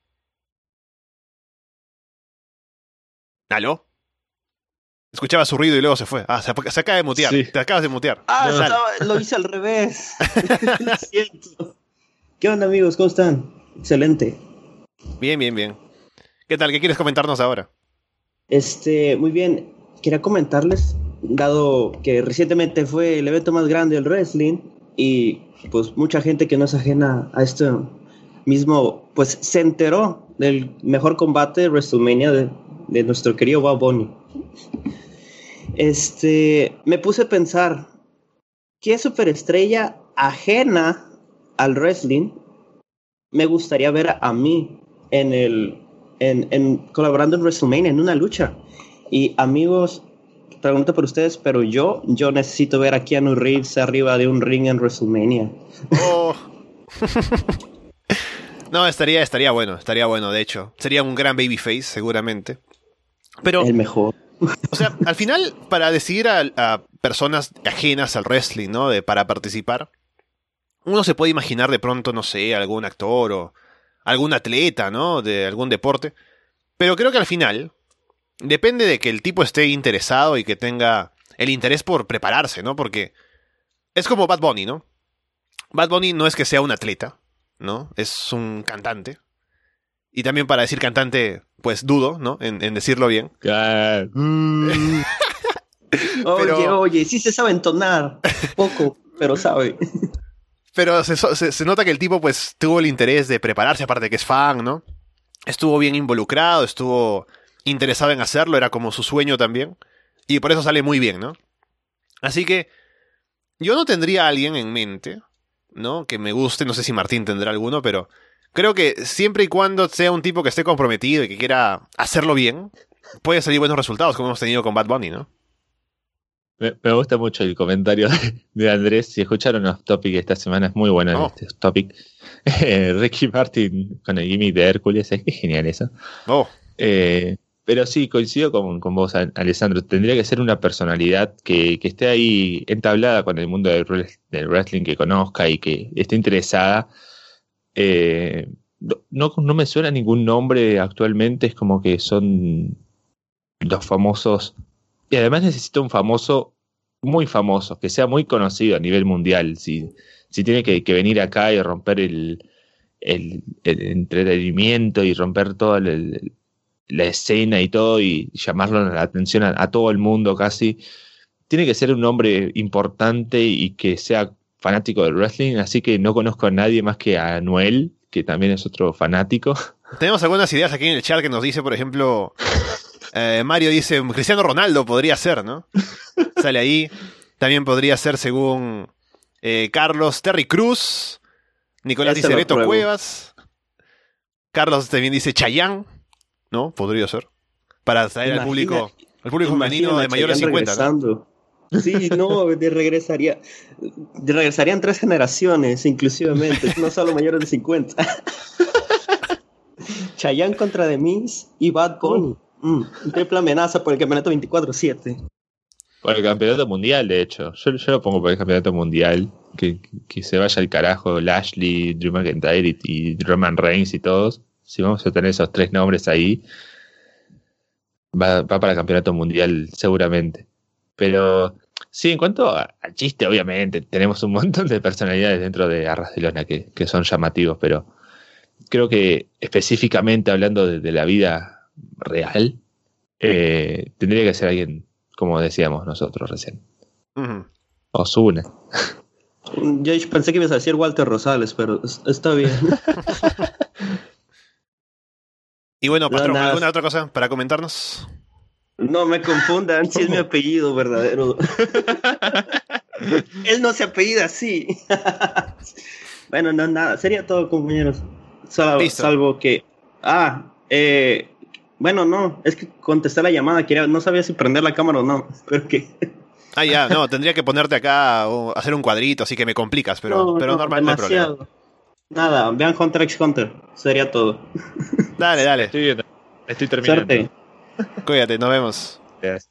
¿Aló? Escuchaba su ruido y luego se fue. Se acaba de mutear. Sí. Te acabas de mutear. Lo hice al revés. Lo siento. ¿Qué onda, amigos? ¿Cómo están? Excelente. Bien. ¿Qué tal? ¿Qué quieres comentarnos ahora? Muy bien. Quería comentarles, dado que recientemente fue el evento más grande del wrestling y pues mucha gente que no es ajena a esto mismo, pues se enteró del mejor combate de WrestleMania de nuestro querido Bob Bunny. Me puse a pensar ¿qué superestrella ajena al wrestling me gustaría ver a mí en colaborando en WrestleMania, en una lucha? Y amigos, pregunto por ustedes, pero yo necesito ver a Keanu Reeves arriba de un ring en WrestleMania. Oh. No, estaría bueno, de hecho. Sería un gran babyface, seguramente. Pero, el mejor. O sea, al final, para decidir a personas ajenas al wrestling, ¿no? Para participar, uno se puede imaginar de pronto, no sé, algún actor o algún atleta, ¿no? De algún deporte. Pero creo que al final, depende de que el tipo esté interesado y que tenga el interés por prepararse, ¿no? Porque es como Bad Bunny, ¿no? Bad Bunny no es que sea un atleta, ¿no? Es un cantante. Y también para decir cantante, pues dudo, ¿no? En decirlo bien. Oye, sí se sabe entonar. Poco, pero sabe. Pero se nota que el tipo, pues, tuvo el interés de prepararse, aparte de que es fan, ¿no? Estuvo bien involucrado, estuvo interesado en hacerlo, era como su sueño también. Y por eso sale muy bien, ¿no? Así que yo no tendría a alguien en mente, ¿no? Que me guste, no sé si Martín tendrá alguno, pero creo que siempre y cuando sea un tipo que esté comprometido y que quiera hacerlo bien, puede salir buenos resultados, como hemos tenido con Bad Bunny, ¿no? Me gusta mucho el comentario de Andrés. Si escucharon Off Topic esta semana, es muy bueno este Off Topic. Ricky Martin con el gimmick de Hércules, es genial eso. Pero sí, coincido con vos, Alessandro. Tendría que ser una personalidad que esté ahí entablada con el mundo del wrestling, que conozca y que esté interesada. No me suena ningún nombre actualmente, es como que son los famosos. Y además necesito un famoso, muy famoso, que sea muy conocido a nivel mundial. Si tiene que venir acá y romper el entretenimiento y romper toda la escena y todo y llamarlo la atención a todo el mundo casi, tiene que ser un hombre importante y que sea fanático del wrestling. Así que no conozco a nadie más que a Noel, que también es otro fanático. Tenemos algunas ideas aquí en el chat que nos dice, por ejemplo... Mario dice, Cristiano Ronaldo podría ser, ¿no? Sale ahí. También podría ser, según Carlos, Terry Cruz. Nicolás dice Beto Cuevas. Carlos también dice Chayanne, ¿no? Podría ser. Para traer al público femenino de mayores de 50, ¿no? Sí, no, regresarían 3 generaciones, inclusivamente, no solo mayores de 50. Chayanne contra The Miz y Bad Bunny. Triple amenaza por el campeonato 24/7. Por el campeonato mundial, de hecho. Yo lo pongo por el campeonato mundial. Que se vaya al carajo Lashley, Drew McIntyre y Roman Reigns y todos. Si vamos a tener esos 3 nombres ahí, va para el campeonato mundial seguramente. Pero sí, en cuanto al chiste, obviamente, tenemos un montón de personalidades dentro de Arras de Lona que son llamativos, pero creo que específicamente hablando de la vida real, tendría que ser alguien, como decíamos nosotros recién. Uh-huh. Ozuna. Yo pensé que ibas a decir Walter Rosales, pero está bien. Y bueno, patrón, ¿alguna otra cosa para comentarnos? No me confundan, si es mi apellido verdadero. Él no se apellida así. Bueno, no, nada, sería todo, compañeros. Salvo que... bueno, no, es que contesté la llamada, no sabía si prender la cámara o no, espero que... Ya, no, tendría que ponerte acá o hacer un cuadrito, así que me complicas, pero normal, no hay problema. Nada, vean Hunter x Hunter, sería todo. Dale. Estoy terminando. Suerte. Cuídate, nos vemos. Gracias.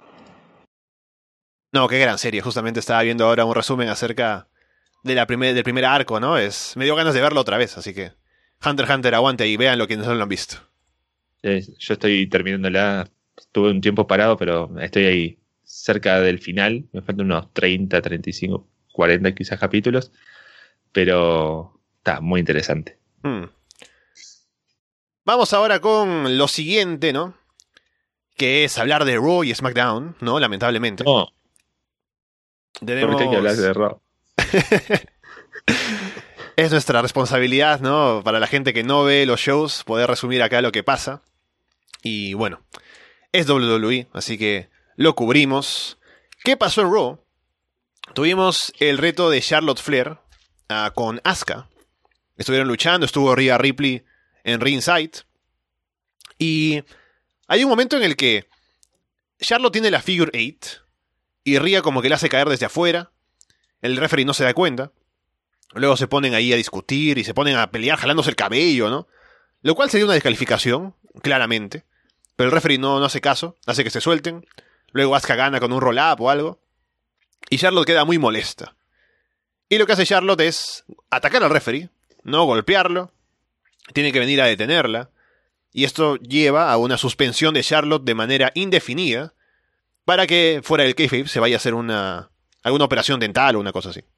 No, qué gran serie, justamente estaba viendo ahora un resumen acerca de del primer arco, ¿no? Me dio ganas de verlo otra vez, así que Hunter x Hunter, aguante y vean lo que no lo han visto. Yo estoy terminándola, estuve un tiempo parado, pero estoy ahí cerca del final, me faltan unos 30, 35, 40 quizás capítulos, pero está muy interesante. Vamos ahora con lo siguiente, ¿no? Que es hablar de Raw y SmackDown, ¿no? Lamentablemente. No. Tenemos... ¿Por qué hay que hablar de Raw? Es nuestra responsabilidad, ¿no? Para la gente que no ve los shows, poder resumir acá lo que pasa. Y bueno, es WWE, así que lo cubrimos. ¿Qué pasó en Raw? tuvimos el reto de Charlotte Flair con Asuka. Estuvieron luchando, estuvo Rhea Ripley en ringside. Y hay un momento en el que Charlotte tiene la figure 8 y Rhea como que la hace caer desde afuera. El referee no se da cuenta. Luego se ponen ahí a discutir y se ponen a pelear jalándose el cabello, ¿no? Lo cual sería una descalificación, claramente. Pero el referee no hace caso, hace que se suelten. Luego Asuka gana con un roll-up o algo. Y Charlotte queda muy molesta. Y lo que hace Charlotte es atacar al referee, no golpearlo. Tiene que venir a detenerla. Y esto lleva a una suspensión de Charlotte de manera indefinida para que fuera del kayfabe se vaya a hacer alguna operación dental o una cosa así.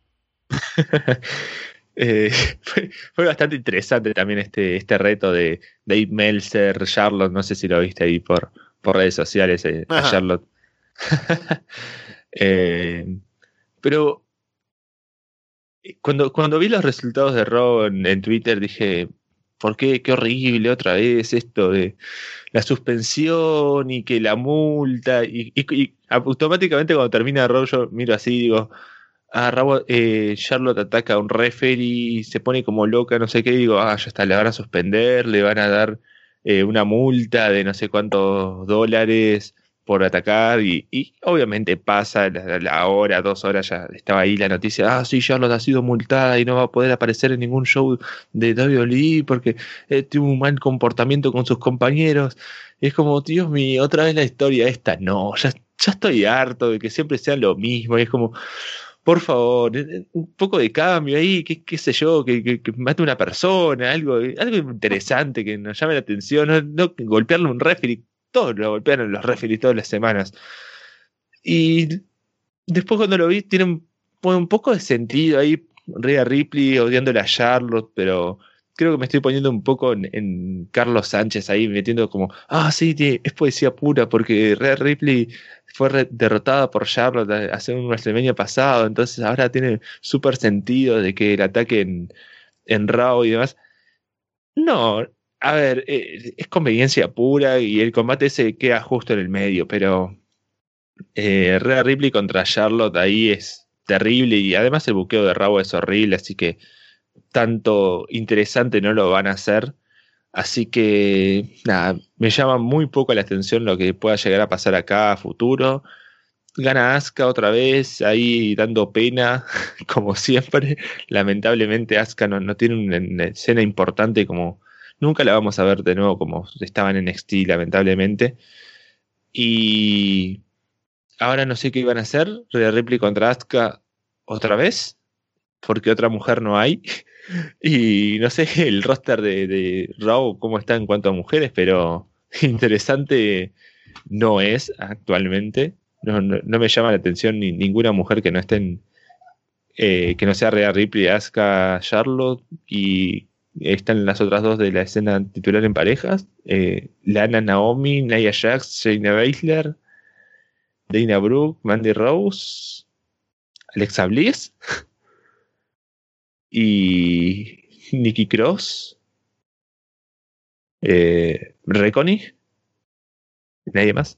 Fue bastante interesante también este reto de Dave Meltzer, Charlotte, no sé si lo viste ahí por redes sociales, a Charlotte. Pero cuando vi los resultados de Raw en Twitter dije, ¿por qué? Qué horrible otra vez esto de la suspensión y que la multa y automáticamente cuando termina Raw yo miro así y digo, Charlotte ataca a un referee, se pone como loca, no sé qué, y digo, ya está, le van a suspender, le van a dar una multa de no sé cuántos dólares por atacar, y obviamente pasa la hora, 2 horas, ya estaba ahí la noticia, sí, Charlotte ha sido multada y no va a poder aparecer en ningún show de WWE porque tuvo un mal comportamiento con sus compañeros. Y es como, Dios mío, otra vez la historia esta, no, ya estoy harto de que siempre sea lo mismo, y es como, por favor, un poco de cambio ahí, qué sé yo, que mate una persona, algo interesante que nos llame la atención, no golpearle a un referee. Todos lo golpearon los referees todas las semanas. Y después cuando lo vi, tiene un poco de sentido ahí, Rhea Ripley odiándole a Charlotte, pero creo que me estoy poniendo un poco en Carlos Sánchez ahí, metiendo como, sí, es poesía pura, porque Rhea Ripley fue derrotada por Charlotte hace un WrestleMania pasado, entonces ahora tiene súper sentido de que el ataque en Raw y demás. No, a ver, es conveniencia pura y el combate se queda justo en el medio, pero Rhea Ripley contra Charlotte ahí es terrible y además el buqueo de Raw es horrible, así que tanto interesante no lo van a hacer. Así que, nada, me llama muy poco la atención lo que pueda llegar a pasar acá a futuro. Gana Asuka otra vez, ahí dando pena, como siempre. Lamentablemente Asuka no tiene una escena importante como... Nunca la vamos a ver de nuevo como estaba en NXT, lamentablemente. Y ahora no sé qué iban a hacer. Rhea Ripley contra Asuka otra vez, porque otra mujer no hay. Y no sé el roster de Raw cómo está en cuanto a mujeres, pero interesante no es actualmente. No me llama la atención ninguna mujer que no esté que no sea Rhea Ripley, Asuka, Charlotte, y están las otras dos de la escena titular en parejas, Lana Naomi, Nia Jax, Shayna Baszler, Dana Brooke, Mandy Rose, Alexa Bliss y Nikki Cross, Reconi, nadie más.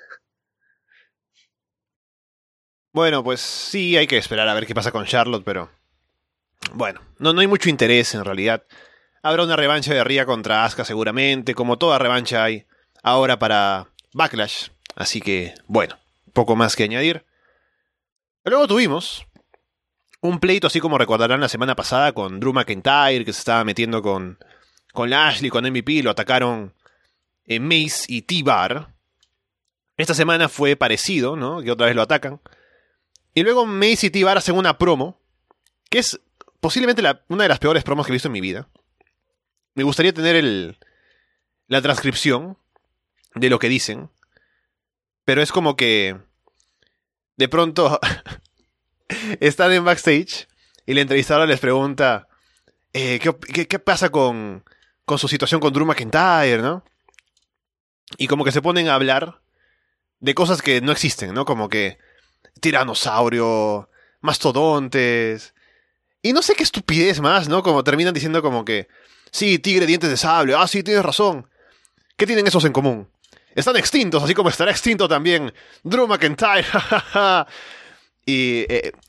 Bueno, pues sí, hay que esperar a ver qué pasa con Charlotte, pero bueno, no hay mucho interés en realidad. Habrá una revancha de Rhea contra Asuka seguramente, como toda revancha hay ahora para Backlash. Así que, bueno, poco más que añadir. Luego tuvimos un pleito, así como recordarán la semana pasada, con Drew McIntyre, que se estaba metiendo con Lashley, con MVP, lo atacaron Mace y T-Bar. Esta semana fue parecido, ¿no? Que otra vez lo atacan. Y luego Mace y T-Bar hacen una promo, que es posiblemente una de las peores promos que he visto en mi vida. Me gustaría tener la transcripción de lo que dicen. Pero es como que de pronto están en backstage y la entrevistadora les pregunta ¿qué pasa con su situación con Drew McIntyre, ¿no? Y como que se ponen a hablar de cosas que no existen, ¿no? Como que tiranosaurio, mastodontes... Y no sé qué estupidez más, ¿no? Como terminan diciendo como que... Sí, tigre, dientes de sable. Sí, tienes razón. ¿Qué tienen esos en común? Están extintos, así como estará extinto también Drew McIntyre. Y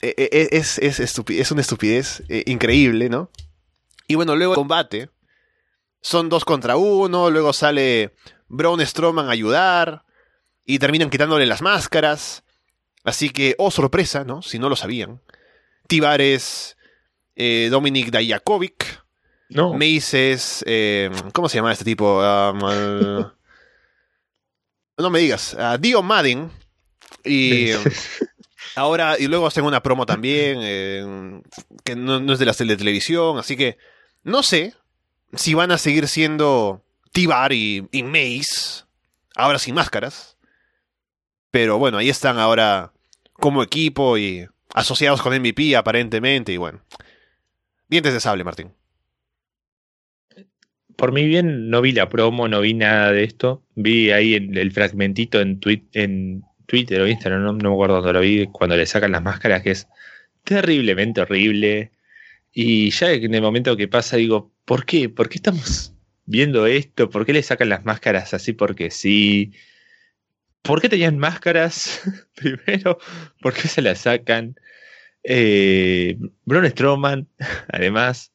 es una estupidez increíble, ¿no? Y bueno, luego el combate. Son 2 contra 1, luego sale Braun Strowman a ayudar. Y terminan quitándole las máscaras. Así que, oh sorpresa, ¿no? Si no lo sabían. T-Bar es Dominik Dijakovic. No. Mace es... ¿cómo se llama este tipo? No me digas. Dio Madden. Y ahora... Y luego hacen una promo también. Que no es de la de televisión. Así que... No sé si van a seguir siendo T-Bar y Mace. Ahora sin máscaras. Pero bueno, ahí están ahora como equipo y asociados con MVP aparentemente. Y bueno, dientes de sable, Martín. Por mi bien, no vi la promo, no vi nada de esto. Vi ahí el fragmentito en Twitter o Instagram, no me acuerdo dónde lo vi, cuando le sacan las máscaras, que es terriblemente horrible. Y ya en el momento que pasa digo, ¿por qué? ¿Por qué estamos viendo esto? ¿Por qué le sacan las máscaras así porque sí? ¿Por qué tenían máscaras? Primero, ¿por qué se las sacan? Braun Strowman, además,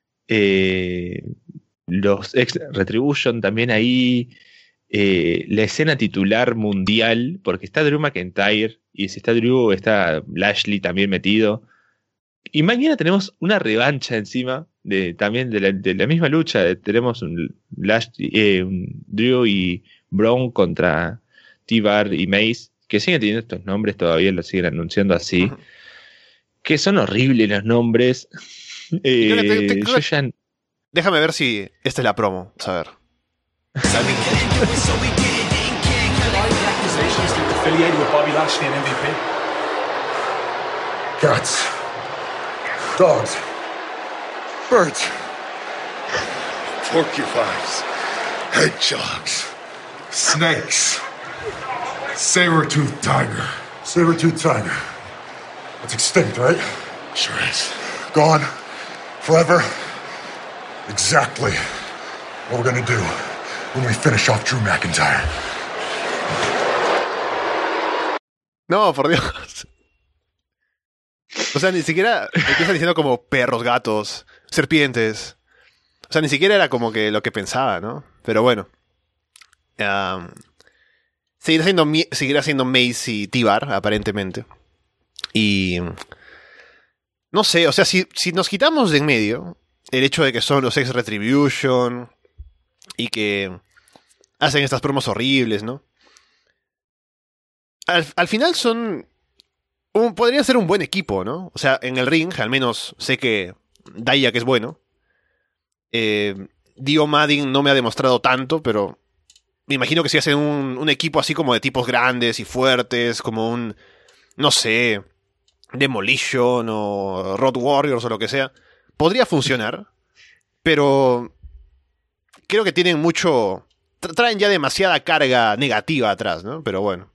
los ex Retribution también ahí, la escena titular mundial, porque está Drew McIntyre, y si está Drew, está Lashley también metido. Y mañana tenemos una revancha encima también de la misma lucha. Tenemos un Drew y Braun contra T-Bar y Mace, que siguen teniendo estos nombres, todavía los siguen anunciando así, uh-huh. Que son horribles los nombres. Yo ya... Déjame ver si esta es la promo, a ver. Cats, dogs, birds, porcupines, hedgehogs, snakes. Saber-toothed tiger. Saber-toothed tiger. It's extinct, right? Sure is. Gone. Forever. Exactly what we're gonna do when we finish off Drew McIntyre. No, por Dios. O sea, ni siquiera empiezan diciendo como perros, gatos, serpientes. O sea, ni siquiera era como que lo que pensaba, ¿no? Pero bueno. Seguirá siendo Mace y T-Bar, aparentemente. Y... no sé, o sea, si nos quitamos de en medio el hecho de que son los ex Retribution y que hacen estas promos horribles, ¿no? Al final son... podría ser un buen equipo, ¿no? O sea, en el ring, al menos sé que Dijak es bueno. Dio Madden no me ha demostrado tanto, pero... me imagino que si hacen un equipo así como de tipos grandes y fuertes, como un, no sé, Demolition o Road Warriors o lo que sea, podría funcionar, pero creo que tienen mucho... traen ya demasiada carga negativa atrás, ¿no? Pero bueno.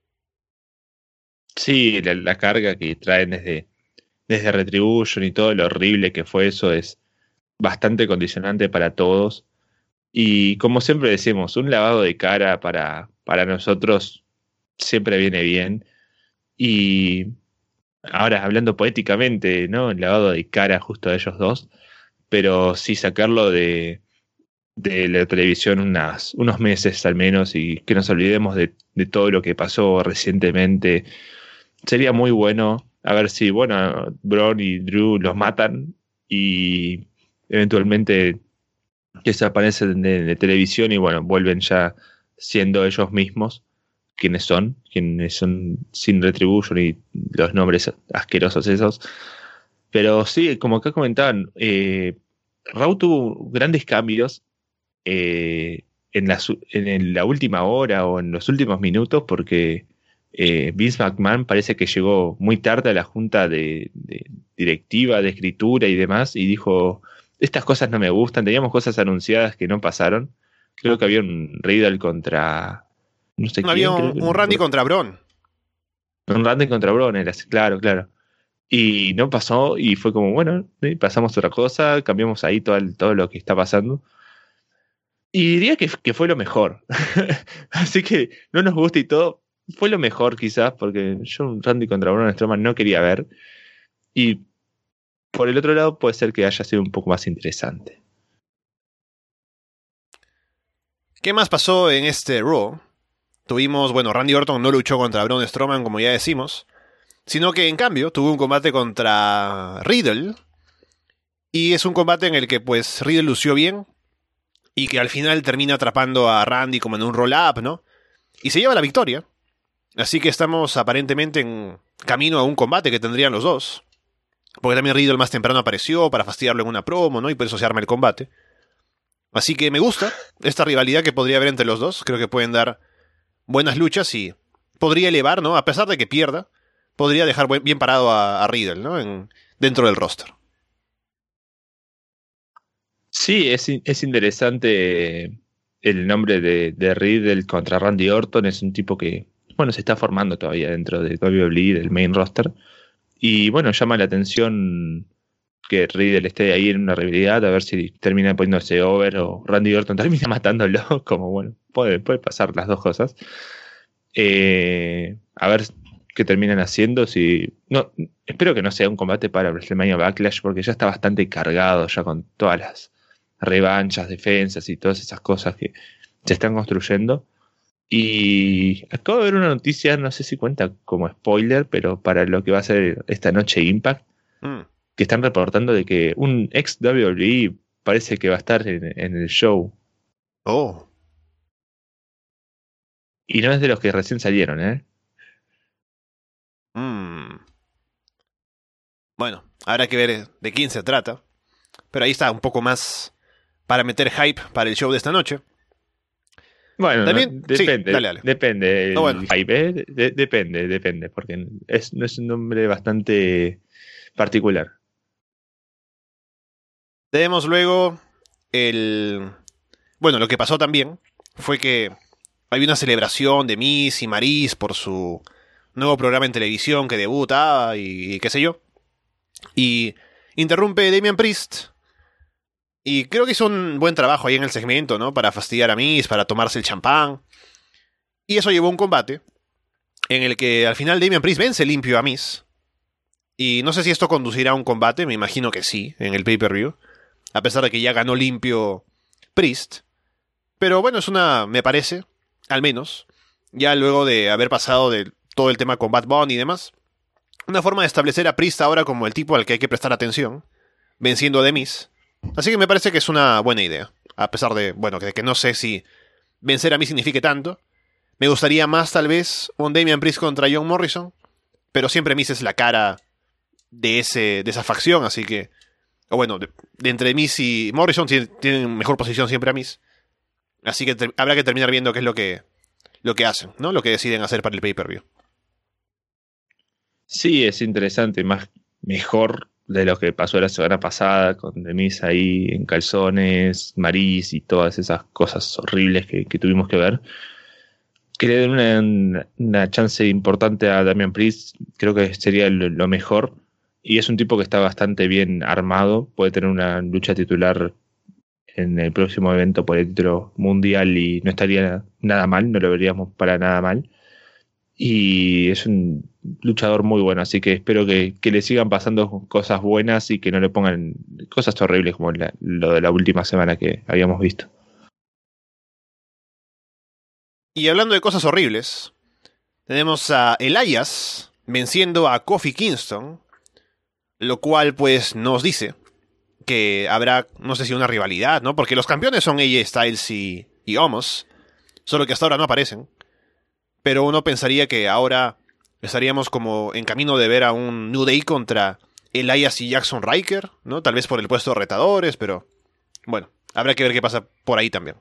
Sí, la carga que traen desde Retribution y todo lo horrible que fue eso es bastante condicionante para todos. Y como siempre decimos, un lavado de cara para nosotros siempre viene bien. Y ahora hablando poéticamente, ¿no? El lavado de cara justo a ellos dos. Pero sí sacarlo de la televisión unos meses al menos y que nos olvidemos de todo lo que pasó recientemente. Sería muy bueno. A ver si, bueno, Braun y Drew los matan y eventualmente que se aparecen de televisión y bueno, vuelven ya siendo ellos mismos quienes son sin Retribution y los nombres asquerosos esos. Pero sí, como acá comentaban, Raw tuvo grandes cambios en la última hora o en los últimos minutos porque Vince McMahon parece que llegó muy tarde a la junta de directiva, de escritura y demás y dijo... estas cosas no me gustan, teníamos cosas anunciadas que no pasaron. Creo que había un Riddle contra... no sé quién. Había un Randy contra Braun. Un Randy contra Braun, era así, claro. Y no pasó, y fue como, bueno, pasamos otra cosa, cambiamos ahí todo lo que está pasando. Y diría que fue lo mejor. Así que no nos gusta y todo, fue lo mejor quizás, porque yo un Randy contra Braun Strowman no quería ver. Y por el otro lado puede ser que haya sido un poco más interesante. ¿Qué más pasó en este Raw? Tuvimos, bueno, Randy Orton no luchó contra Braun Strowman, como ya decimos, sino que en cambio tuvo un combate contra Riddle. Y es un combate en el que pues Riddle lució bien y que al final termina atrapando a Randy como en un roll-up, ¿no? Y se lleva la victoria. Así que estamos aparentemente en camino a un combate que tendrían los dos. Porque también Riddle más temprano apareció para fastidiarlo en una promo, ¿no? Y por eso se arma el combate. Así que me gusta esta rivalidad que podría haber entre los dos. Creo que pueden dar buenas luchas y podría elevar, ¿no? A pesar de que pierda, podría dejar bien parado a Riddle, ¿no? Dentro del roster. Sí, es interesante el nombre de Riddle contra Randy Orton. Es un tipo que, bueno, se está formando todavía dentro de WWE, del main roster. Y bueno, llama la atención que Riddle esté ahí en una rivalidad, a ver si termina poniéndose over o Randy Orton termina matándolo, como bueno, puede pasar las dos cosas. A ver qué terminan haciendo. No, espero que no sea un combate para WrestleMania Backlash, porque ya está bastante cargado ya con todas las revanchas, defensas y todas esas cosas que se están construyendo. Y acabo de ver una noticia, no sé si cuenta como spoiler, pero para lo que va a ser esta noche Impact, que están reportando de que un ex WWE parece que va a estar en el show. Oh. Y no es de los que recién salieron, ¿eh? Bueno, habrá que ver de quién se trata. Pero ahí está un poco más para meter hype para el show de esta noche. Bueno, ¿también? Depende. Sí, dale. Depende. No, bueno. Hype, depende, porque no es un nombre bastante particular. Tenemos luego bueno, lo que pasó también fue que hay una celebración de Miz y Maryse por su nuevo programa en televisión que debuta y qué sé yo. Y interrumpe Damian Priest. Y creo que hizo un buen trabajo ahí en el segmento, ¿no? Para fastidiar a Miz, para tomarse el champán. Y eso llevó a un combate en el que al final Damian Priest vence limpio a Miz. Y no sé si esto conducirá a un combate, me imagino que sí, en el pay-per-view. A pesar de que ya ganó limpio Priest. Pero bueno, me parece, al menos, ya luego de haber pasado de todo el tema con Bad Bunny y demás, una forma de establecer a Priest ahora como el tipo al que hay que prestar atención, venciendo a The Miz. Así que me parece que es una buena idea. A pesar de, bueno, de que no sé si vencer a Miz signifique tanto. Me gustaría más, tal vez, un Damian Priest contra John Morrison. Pero siempre Miz es la cara de esa facción, así que... O bueno, de entre Miz y Morrison tienen mejor posición siempre a Miz. Así que habrá que terminar viendo qué es lo que hacen, ¿no? Lo que deciden hacer para el pay-per-view. Sí, es interesante, mejor de lo que pasó la semana pasada con The Miz ahí en calzones, Maryse y todas esas cosas horribles que tuvimos que ver. Que le den una chance importante a Damian Priest, creo que sería lo mejor. Y es un tipo que está bastante bien armado, puede tener una lucha titular en el próximo evento por el título mundial y no estaría nada mal, no lo veríamos para nada mal. Y es un luchador muy bueno, así que espero que le sigan pasando cosas buenas y que no le pongan cosas horribles como lo de la última semana que habíamos visto. Y hablando de cosas horribles, tenemos a Elias venciendo a Kofi Kingston, lo cual pues nos dice que habrá, no sé si una rivalidad, ¿no? Porque los campeones son AJ Styles y Omos, solo que hasta ahora no aparecen. Pero uno pensaría que ahora estaríamos como en camino de ver a un New Day contra Elias y Jackson Ryker, ¿no? Tal vez por el puesto de retadores, pero bueno, habrá que ver qué pasa por ahí también.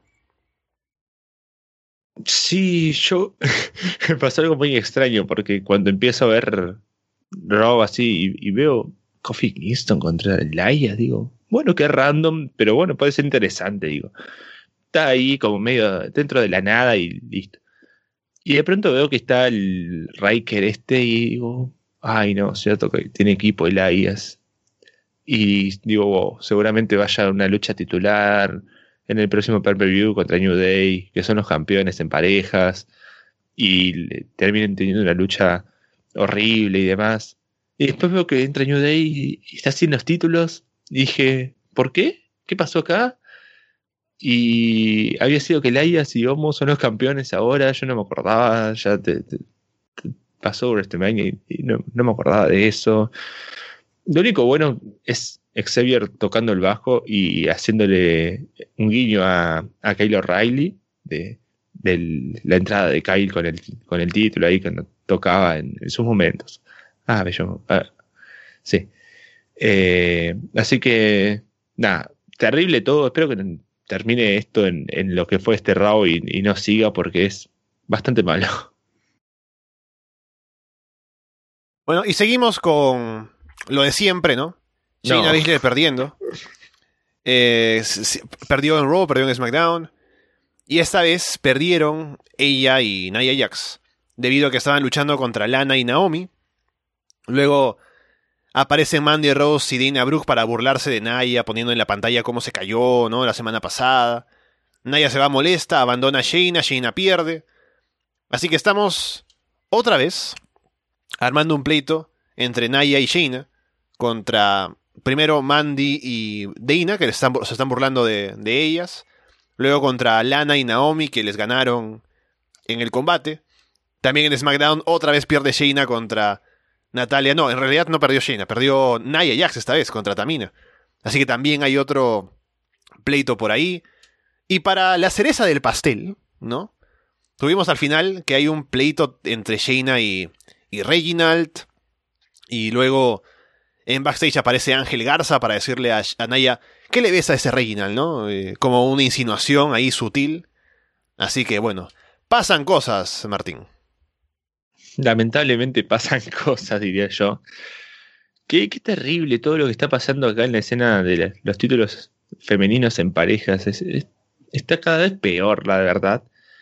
Sí, me pasó algo muy extraño porque cuando empiezo a ver Raw así y veo Kofi Kingston contra Elias, digo, bueno, qué random, pero bueno, puede ser interesante, digo. Está ahí como medio dentro de la nada y listo. Y de pronto veo que está el Riker y digo, ay no, cierto que tiene equipo Elias. Y digo, wow, seguramente vaya a una lucha titular en el próximo pay-per-view contra New Day, que son los campeones en parejas. y terminan teniendo una lucha horrible y demás. Y después veo que entra New Day y está sin los títulos. Y dije, ¿por qué? ¿Qué pasó acá? Y había sido que Elias y Homo son los campeones ahora. Yo no me acordaba. Ya pasó WrestleMania y no me acordaba de eso. Lo único bueno es Xavier tocando el bajo y haciéndole un guiño a Kyle O'Reilly de la entrada de Kyle con el título ahí cuando tocaba en sus momentos. Bello. Sí. Así que, nada, terrible todo. Espero que termine esto en lo que fue este Raw y no siga porque es bastante malo. Bueno, y seguimos con lo de siempre, ¿no? Shayna Baszler perdiendo. Perdió en Raw, perdió en SmackDown. Y esta vez perdieron ella y Nia Jax, debido a que estaban luchando contra Lana y Naomi. Luego aparecen Mandy Rose y Dana Brooke para burlarse de Nia, poniendo en la pantalla cómo se cayó, ¿no? La semana pasada. Nia se va molesta, abandona a Shayna pierde. Así que estamos otra vez armando un pleito entre Nia y Shayna contra primero Mandy y Dana, que se están burlando de ellas. Luego contra Lana y Naomi, que les ganaron en el combate. También en SmackDown otra vez pierde Shayna contra Natalia. No, en realidad no perdió Shayna, perdió Nia Jax esta vez contra Tamina. Así que también hay otro pleito por ahí. Y para la cereza del pastel, ¿no? Tuvimos al final que hay un pleito entre Shayna y Reginald. Y luego en backstage aparece Ángel Garza para decirle a Nia, ¿qué le ves a ese Reginald, no? Como una insinuación ahí sutil. Así que bueno, pasan cosas, Martín. Lamentablemente pasan cosas, diría yo. Qué terrible todo lo que está pasando acá en la escena de los títulos femeninos en parejas. Está cada vez peor, la verdad.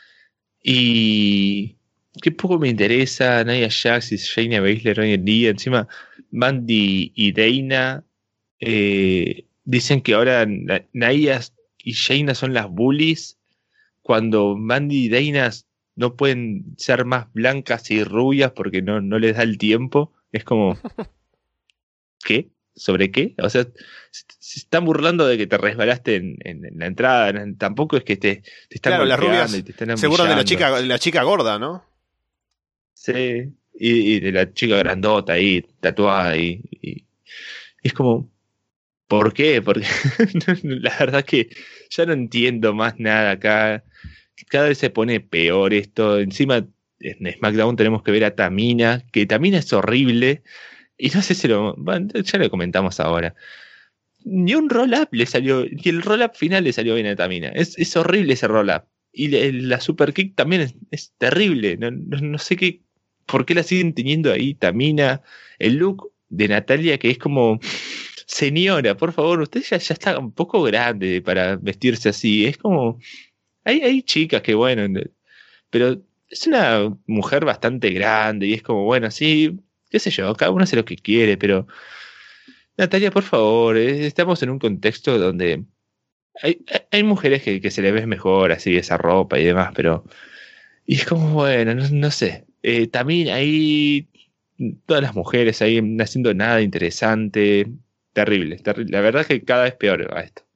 Y qué poco me interesa Nia Jax y Shayna Baszler hoy en día. Encima, Mandy y Dana dicen que ahora Nia y Shayna son las bullies, cuando Mandy y Dana no pueden ser más blancas y rubias porque no les da el tiempo. Es como, ¿qué? ¿Sobre qué? O sea, se están burlando de que te resbalaste en la entrada. Tampoco es que te están golpeando, las rubias y te están se burlan de la chica gorda, ¿no? Sí, y de la chica grandota ahí, tatuada y es como, ¿por qué? Porque la verdad que ya no entiendo más nada acá. Cada vez se pone peor esto. Encima en SmackDown tenemos que ver a Tamina, que Tamina es horrible. Y no sé si ya lo comentamos ahora. Ni un roll-up le salió, y el roll-up final le salió bien a Tamina. Es horrible ese roll-up. Y la super kick también es terrible. No sé por qué la siguen teniendo ahí Tamina. El look de Natalia, que es como, señora, por favor, usted ya está un poco grande para vestirse así. Es como, hay chicas que bueno, pero es una mujer bastante grande y es como, bueno, sí, qué sé yo, cada uno hace lo que quiere, pero Natalia, por favor, estamos en un contexto donde hay mujeres que se les ve mejor así esa ropa y demás, pero y es como, bueno, no sé, también ahí todas las mujeres ahí no haciendo nada interesante, terrible, la verdad es que cada vez peor a esto.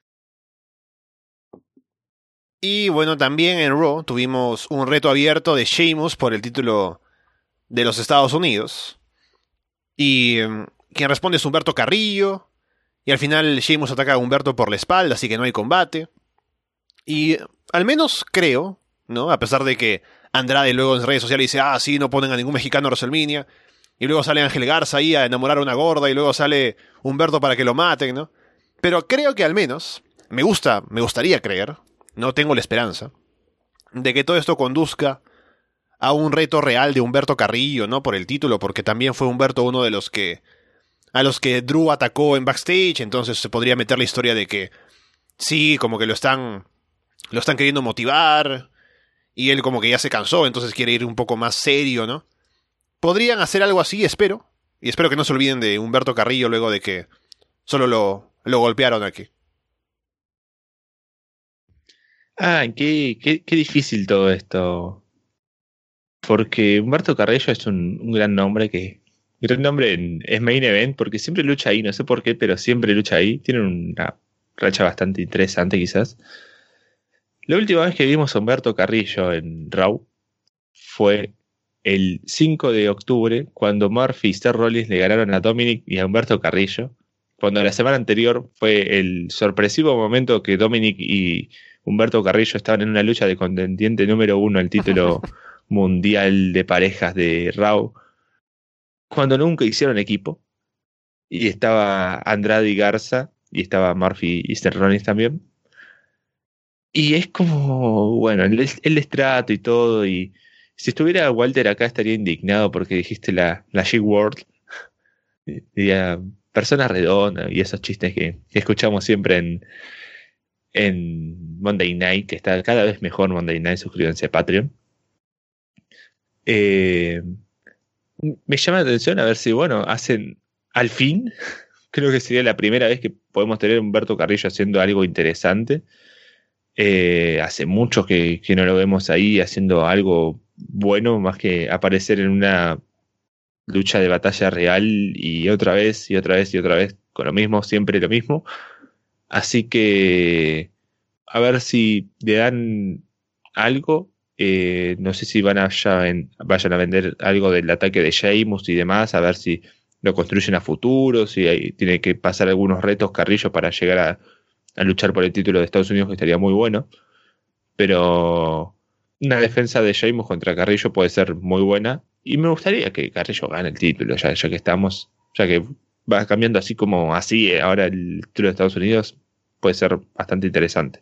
Y bueno, también en Raw tuvimos un reto abierto de Sheamus por el título de los Estados Unidos. Y quien responde es Humberto Carrillo. Y al final Sheamus ataca a Humberto por la espalda, así que no hay combate. Y al menos creo, ¿no? A pesar de que Andrade luego en redes sociales dice, sí, no ponen a ningún mexicano a WrestleMania. Y luego sale Ángel Garza ahí a enamorar a una gorda y luego sale Humberto para que lo maten, ¿no? Pero creo que al menos, me gustaría creer, no tengo la esperanza, de que todo esto conduzca a un reto real de Humberto Carrillo, ¿no? Por el título, porque también fue Humberto uno de los que a los que Drew atacó en backstage, entonces se podría meter la historia de que sí, como que lo están queriendo motivar y él como que ya se cansó, entonces quiere ir un poco más serio, ¿no? Podrían hacer algo así, espero, y espero que no se olviden de Humberto Carrillo luego de que solo lo golpearon aquí. Qué difícil todo esto. Porque Humberto Carrillo es un gran nombre es Main Event, porque siempre lucha ahí, no sé por qué, pero siempre lucha ahí. Tiene una racha bastante interesante quizás. La última vez que vimos a Humberto Carrillo en Raw fue el 5 de octubre, cuando Murphy y Seth Rollins le ganaron a Dominic y a Humberto Carrillo. Cuando la semana anterior fue el sorpresivo momento que Dominic y Humberto Carrillo estaban en una lucha de contendiente número 1 al título mundial de parejas de Raw, cuando nunca hicieron equipo, y estaba Andrade y Garza, y estaba Murphy y Seth Rollins también. Y es como, bueno, el estrato y todo, y si estuviera Walter acá estaría indignado porque dijiste la G-Word, diría persona redonda y esos chistes que escuchamos siempre en Monday Night, que está cada vez mejor Monday Night, suscríbanse a Patreon. Me llama la atención a ver si, bueno, hacen al fin, creo que sería la primera vez que podemos tener a Humberto Carrillo haciendo algo interesante. Hace mucho que no lo vemos ahí haciendo algo bueno, más que aparecer en una lucha de batalla real y otra vez y otra vez y otra vez con lo mismo, siempre lo mismo. Así que a ver si le dan algo. No sé si vayan a vender algo del ataque de Sheamus y demás, a ver si lo construyen a futuro, si tiene que pasar algunos retos Carrillo para llegar a luchar por el título de Estados Unidos, que estaría muy bueno. Pero una defensa de Sheamus contra Carrillo puede ser muy buena, y me gustaría que Carrillo gane el título, ya que va cambiando así como así, ahora el título de Estados Unidos puede ser bastante interesante.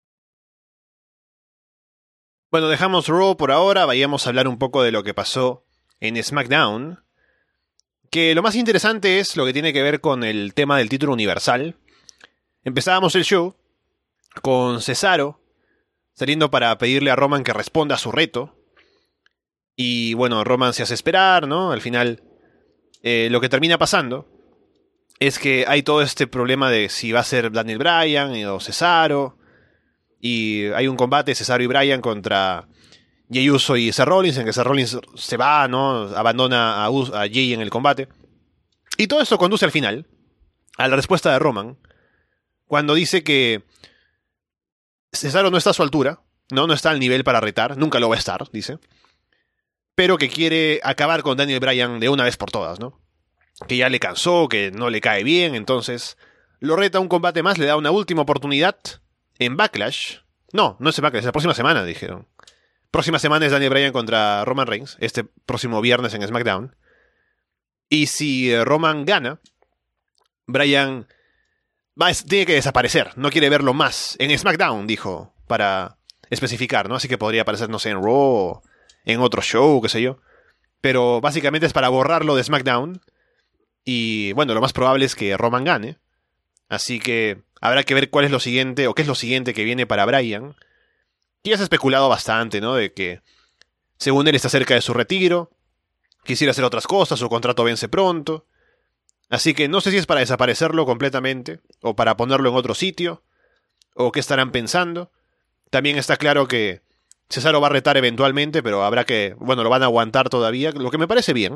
Bueno, dejamos Raw por ahora, vayamos a hablar un poco de lo que pasó en SmackDown. Que lo más interesante es lo que tiene que ver con el tema del título universal. Empezábamos el show con Cesaro saliendo para pedirle a Roman que responda a su reto. Y bueno, Roman se hace esperar, ¿no? Al final, lo que termina pasando es que hay todo este problema de si va a ser Daniel Bryan o Cesaro. Y hay un combate Cesaro y Bryan contra Jey Uso y Seth Rollins, en que Seth Rollins se va, ¿no? Abandona a Jey en el combate. Y todo esto conduce al final a la respuesta de Roman, cuando dice que Cesaro no está a su altura, no está al nivel para retar, nunca lo va a estar, dice, pero que quiere acabar con Daniel Bryan de una vez por todas, ¿no? Que ya le cansó, que no le cae bien, entonces lo reta a un combate más, le da una última oportunidad en Backlash. No es en Backlash, es la próxima semana, dijeron. Próxima semana es Daniel Bryan contra Roman Reigns, este próximo viernes en SmackDown. Y si Roman gana, Bryan tiene que desaparecer, no quiere verlo más. En SmackDown, dijo, para especificar, ¿no? Así que podría aparecer, no sé, en Raw o en otro show, qué sé yo. Pero básicamente es para borrarlo de SmackDown. Y bueno, lo más probable es que Roman gane. Así que habrá que ver cuál es lo siguiente, o qué es lo siguiente que viene para Bryan. Y ya se ha especulado bastante, ¿no? De que, según él, está cerca de su retiro, quisiera hacer otras cosas, su contrato vence pronto. Así que no sé si es para desaparecerlo completamente, o para ponerlo en otro sitio, o qué estarán pensando. También está claro que Cesaro va a retar eventualmente, pero habrá que, bueno, lo van a aguantar todavía, lo que me parece bien.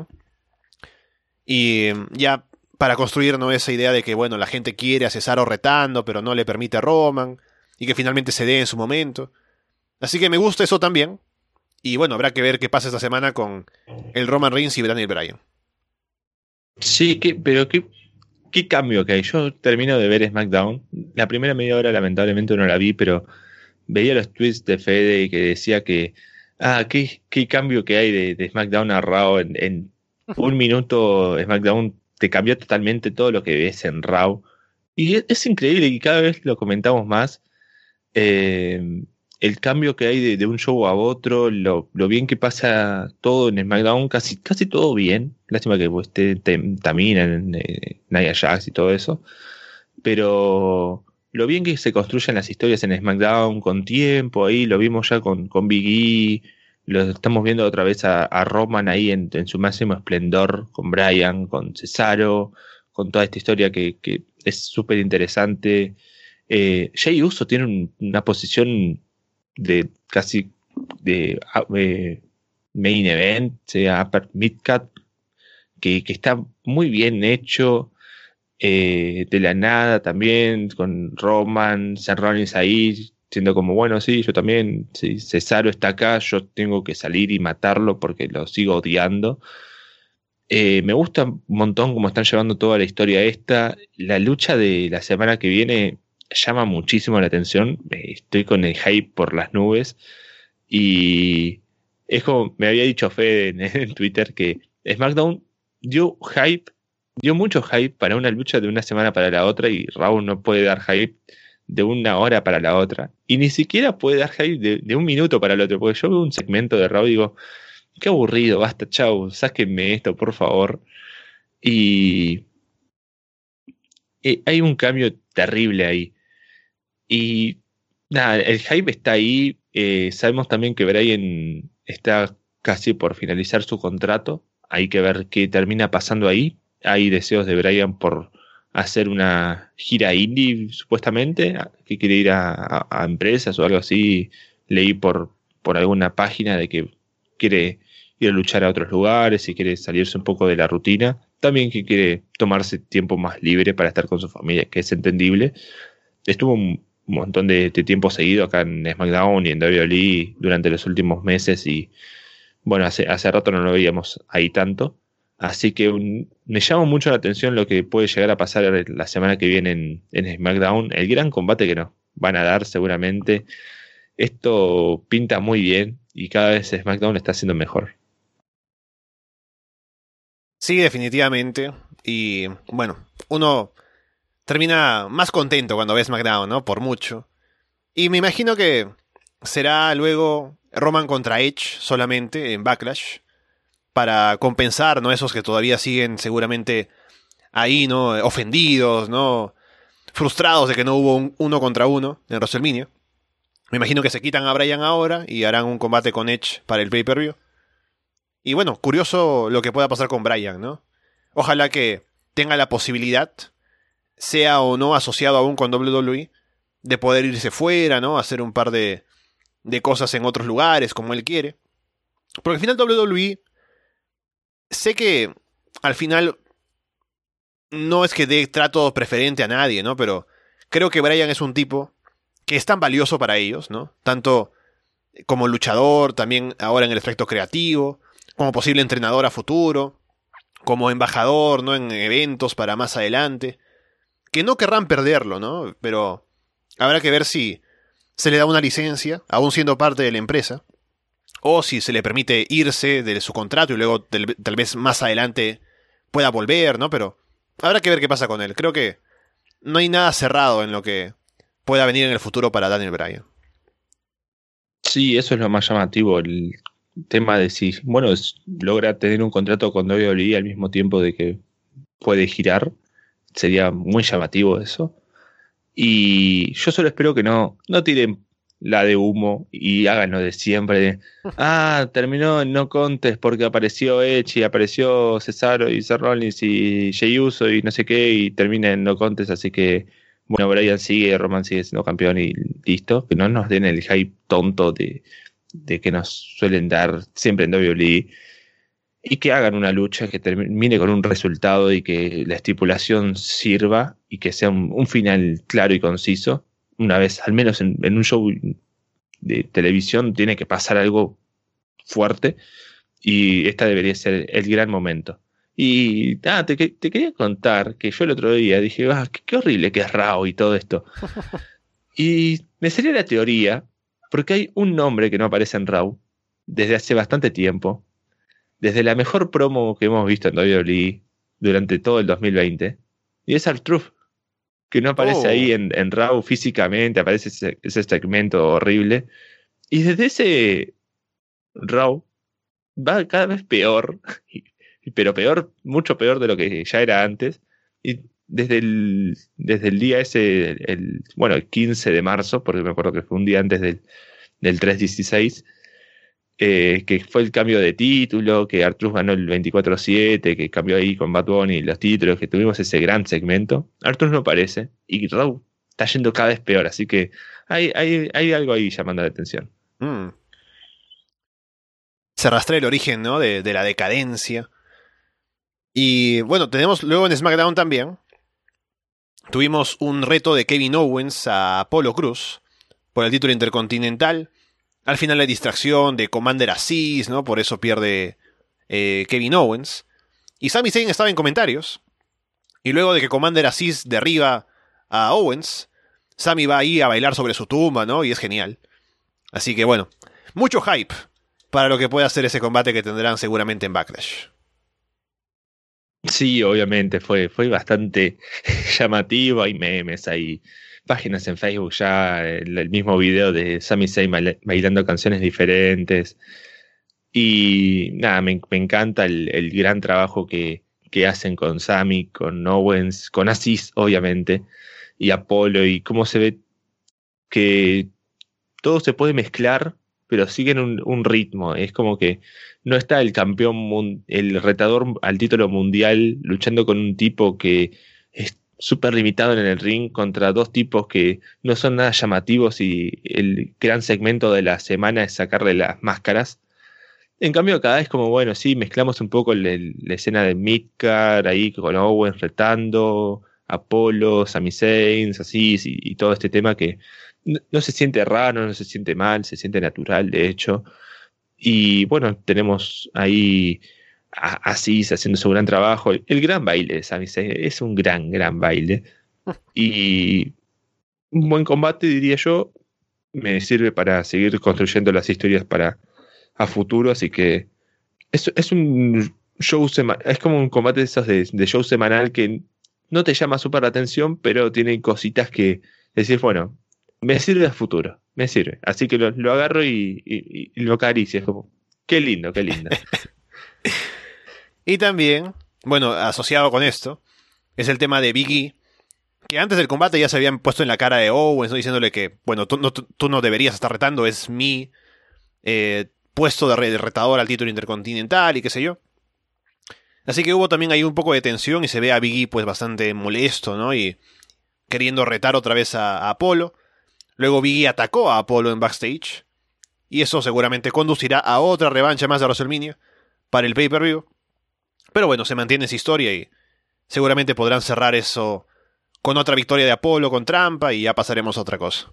Y ya para construir, ¿no?, esa idea de que, bueno, la gente quiere a Cesaro retando, pero no le permite a Roman, y que finalmente se dé en su momento. Así que me gusta eso también. Y bueno, habrá que ver qué pasa esta semana con el Roman Reigns y Daniel Bryan. Sí, pero qué cambio que hay. Yo termino de ver SmackDown. La primera media hora lamentablemente no la vi, pero veía los tweets de Fede que decía que qué cambio que hay de SmackDown a Raw. En un minuto SmackDown te cambió totalmente todo lo que ves en Raw. Y es increíble, y cada vez lo comentamos más. El cambio que hay de un show a otro, lo bien que pasa todo en SmackDown, casi todo bien. Lástima que pues, Tamina, Nia Jax y todo eso. Pero lo bien que se construyen las historias en SmackDown con tiempo, ahí lo vimos ya con Big E, lo estamos viendo otra vez a Roman ahí en su máximo esplendor, con Bryan, con Cesaro, con toda esta historia que es súper interesante. Jey Uso tiene una posición de casi de main event, sea upper midcard, que está muy bien hecho, de la nada también, con Roman, Seth Rollins ahí, siendo como, bueno, sí, yo también, si Cesaro está acá, yo tengo que salir y matarlo porque lo sigo odiando. Me gusta un montón cómo están llevando toda la historia esta. La lucha de la semana que viene llama muchísimo la atención. Estoy con el hype por las nubes. Y es como me había dicho Fede en Twitter que SmackDown dio mucho hype para una lucha de una semana para la otra y Raw no puede dar hype de una hora para la otra. Y ni siquiera puede dar hype de un minuto para el otro. Porque yo veo un segmento de Raw y digo, qué aburrido, basta, chau, sáquenme esto, por favor. Y hay un cambio terrible ahí. Y nada, el hype está ahí. Sabemos también que Bryan está casi por finalizar su contrato. Hay que ver qué termina pasando ahí. Hay deseos de Bryan por hacer una gira indie, supuestamente, que quiere ir a empresas o algo así. Leí por alguna página de que quiere ir a luchar a otros lugares y quiere salirse un poco de la rutina. También que quiere tomarse tiempo más libre para estar con su familia, que es entendible. Estuvo un montón de tiempo seguido acá en SmackDown y en WWE durante los últimos meses y bueno, hace rato no lo veíamos ahí tanto. Así que me llama mucho la atención lo que puede llegar a pasar la semana que viene en SmackDown. El gran combate que nos van a dar seguramente. Esto pinta muy bien y cada vez SmackDown está siendo mejor. Sí, definitivamente. Y bueno, uno termina más contento cuando ve SmackDown, ¿no? Por mucho. Y me imagino que será luego Roman contra Edge solamente en Backlash para compensar, ¿no? Esos que todavía siguen seguramente ahí, ¿no? Ofendidos, ¿no? Frustrados de que no hubo un 1-contra-1 en WrestleMania. Me imagino que se quitan a Bryan ahora y harán un combate con Edge para el pay-per-view. Y bueno, curioso lo que pueda pasar con Bryan, ¿no? Ojalá que tenga la posibilidad, sea o no asociado aún con WWE, de poder irse fuera, ¿no? Hacer un par de cosas en otros lugares como él quiere. Porque al final WWE, sé que al final no es que dé trato preferente a nadie, ¿no? Pero creo que Bryan es un tipo que es tan valioso para ellos, ¿no? Tanto como luchador, también ahora en el aspecto creativo, como posible entrenador a futuro, como embajador, ¿no? En eventos para más adelante, que no querrán perderlo, ¿no? Pero habrá que ver si se le da una licencia, aún siendo parte de la empresa, o si se le permite irse de su contrato y luego tal vez más adelante pueda volver, ¿no? Pero habrá que ver qué pasa con él. Creo que no hay nada cerrado en lo que pueda venir en el futuro para Daniel Bryan. Sí, eso es lo más llamativo, el tema de si, bueno, logra tener un contrato con WWE al mismo tiempo de que puede girar, sería muy llamativo eso. Y yo solo espero que no tiren la de humo y hagan lo de siempre de, terminó en No Contest porque apareció Edge y apareció Cesaro y Seth Rollins y Jey Uso y no sé qué y termina en No Contest, así que bueno, Bryan sigue, Roman sigue siendo campeón y listo, que no nos den el hype tonto de que nos suelen dar siempre en WWE y que hagan una lucha que termine con un resultado y que la estipulación sirva y que sea un final claro y conciso. Una vez, al menos en un show de televisión, tiene que pasar algo fuerte y esta debería ser el gran momento. Y te quería contar que yo el otro día dije, qué horrible que es Raw y todo esto. Y me salió la teoría, porque hay un nombre que no aparece en Raw desde hace bastante tiempo, desde la mejor promo que hemos visto en WWE durante todo el 2020, y es R-Truth, que no aparece ahí en Raw físicamente, aparece ese segmento horrible, y desde ese Raw va cada vez peor, pero peor, mucho peor de lo que ya era antes, y desde el día ese, el 15 de marzo, porque me acuerdo que fue un día antes del 3/16, que fue el cambio de título, que R-Truth ganó el 24/7, que cambió ahí con Bad Bunny los títulos, que tuvimos ese gran segmento. R-Truth no aparece, y Raw está yendo cada vez peor, así que hay algo ahí llamando la atención. se rastrea el origen, ¿no? de la decadencia. Y bueno, tenemos luego en SmackDown también. Tuvimos un reto de Kevin Owens a Apollo Crews por el título intercontinental. Al final hay distracción de Commander Aziz, ¿no? Por eso pierde Kevin Owens. Y Sami Zayn estaba en comentarios. Y luego de que Commander Aziz derriba a Owens, Sami va ahí a bailar sobre su tumba, ¿no? Y es genial. Así que bueno, mucho hype para lo que pueda ser ese combate que tendrán seguramente en Backlash. Sí, obviamente, fue bastante llamativo. Hay memes, hay páginas en Facebook ya, el mismo video de Sami Zayn bailando canciones diferentes. Y nada, me encanta el gran trabajo que hacen con Sami, con Owens, con Aziz, obviamente, y Apollo, y cómo se ve que todo se puede mezclar, pero siguen un ritmo. Es como que no está el campeón, el retador al título mundial luchando con un tipo que es súper limitado en el ring contra dos tipos que no son nada llamativos y el gran segmento de la semana es sacarle las máscaras. En cambio acá es como, bueno, sí, mezclamos un poco la escena de Midcard ahí con Owens retando, Apollo, Sami Zayn, así, y todo este tema que no se siente raro, no se siente mal, se siente natural, de hecho. Y bueno, tenemos ahí a Aziz haciendo su gran trabajo. El gran baile de Sami Zayn es un gran baile. Y un buen combate, diría yo, me sirve para seguir construyendo las historias a futuro, así que es un show es como un combate de esos de show semanal que no te llama súper la atención, pero tiene cositas que decir, bueno, me sirve a futuro, me sirve, así que lo agarro y lo acaricio, es como, qué lindo. Y también, bueno, asociado con esto, es el tema de Big E, que antes del combate ya se habían puesto en la cara de Owens, ¿no? Diciéndole que, bueno, tú no deberías estar retando, es mi puesto de retador al título intercontinental y qué sé yo. Así que hubo también ahí un poco de tensión y se ve a Big E pues bastante molesto, ¿no? Y queriendo retar otra vez a Apollo. Luego Big E atacó a Apollo en backstage. Y eso seguramente conducirá a otra revancha más de WrestleMania para el pay-per-view. Pero bueno, se mantiene esa historia y seguramente podrán cerrar eso con otra victoria de Apollo con trampa y ya pasaremos a otra cosa.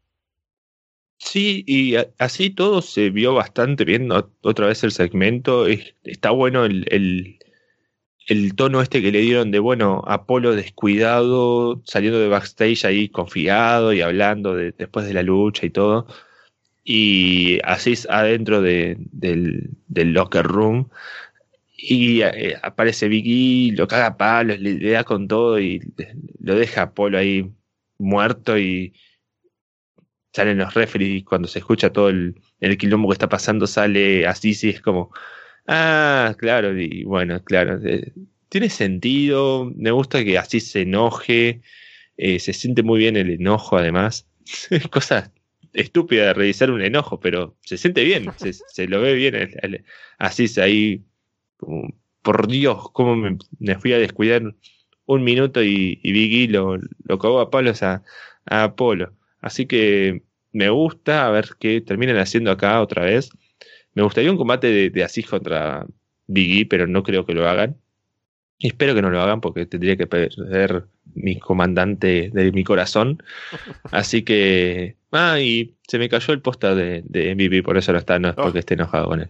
Sí, y así todo se vio bastante bien, ¿no? Otra vez el segmento, está bueno el tono este que le dieron de, bueno, Apollo descuidado, saliendo de backstage ahí confiado y hablando después de la lucha y todo, y así es adentro del locker room, y aparece Big E, lo caga a palos, le da con todo y lo deja a Apollo ahí muerto y salen los referees y cuando se escucha todo el quilombo que está pasando sale así, sí, es como, ah, claro, y bueno, claro, tiene sentido, me gusta que así se enoje, se siente muy bien el enojo además, cosa estúpida de revisar un enojo, pero se siente bien, se lo ve bien, así es ahí, como, por Dios, cómo me fui a descuidar un minuto y Big E lo cagó a palos a Apollo. Así que me gusta a ver qué terminan haciendo acá otra vez. Me gustaría un combate de Aziz contra Big E, pero no creo que lo hagan. Y espero que no lo hagan porque tendría que perder mi comandante de mi corazón. Así que... y se me cayó el póster de MVP, por eso no está, no es porque esté enojado con él.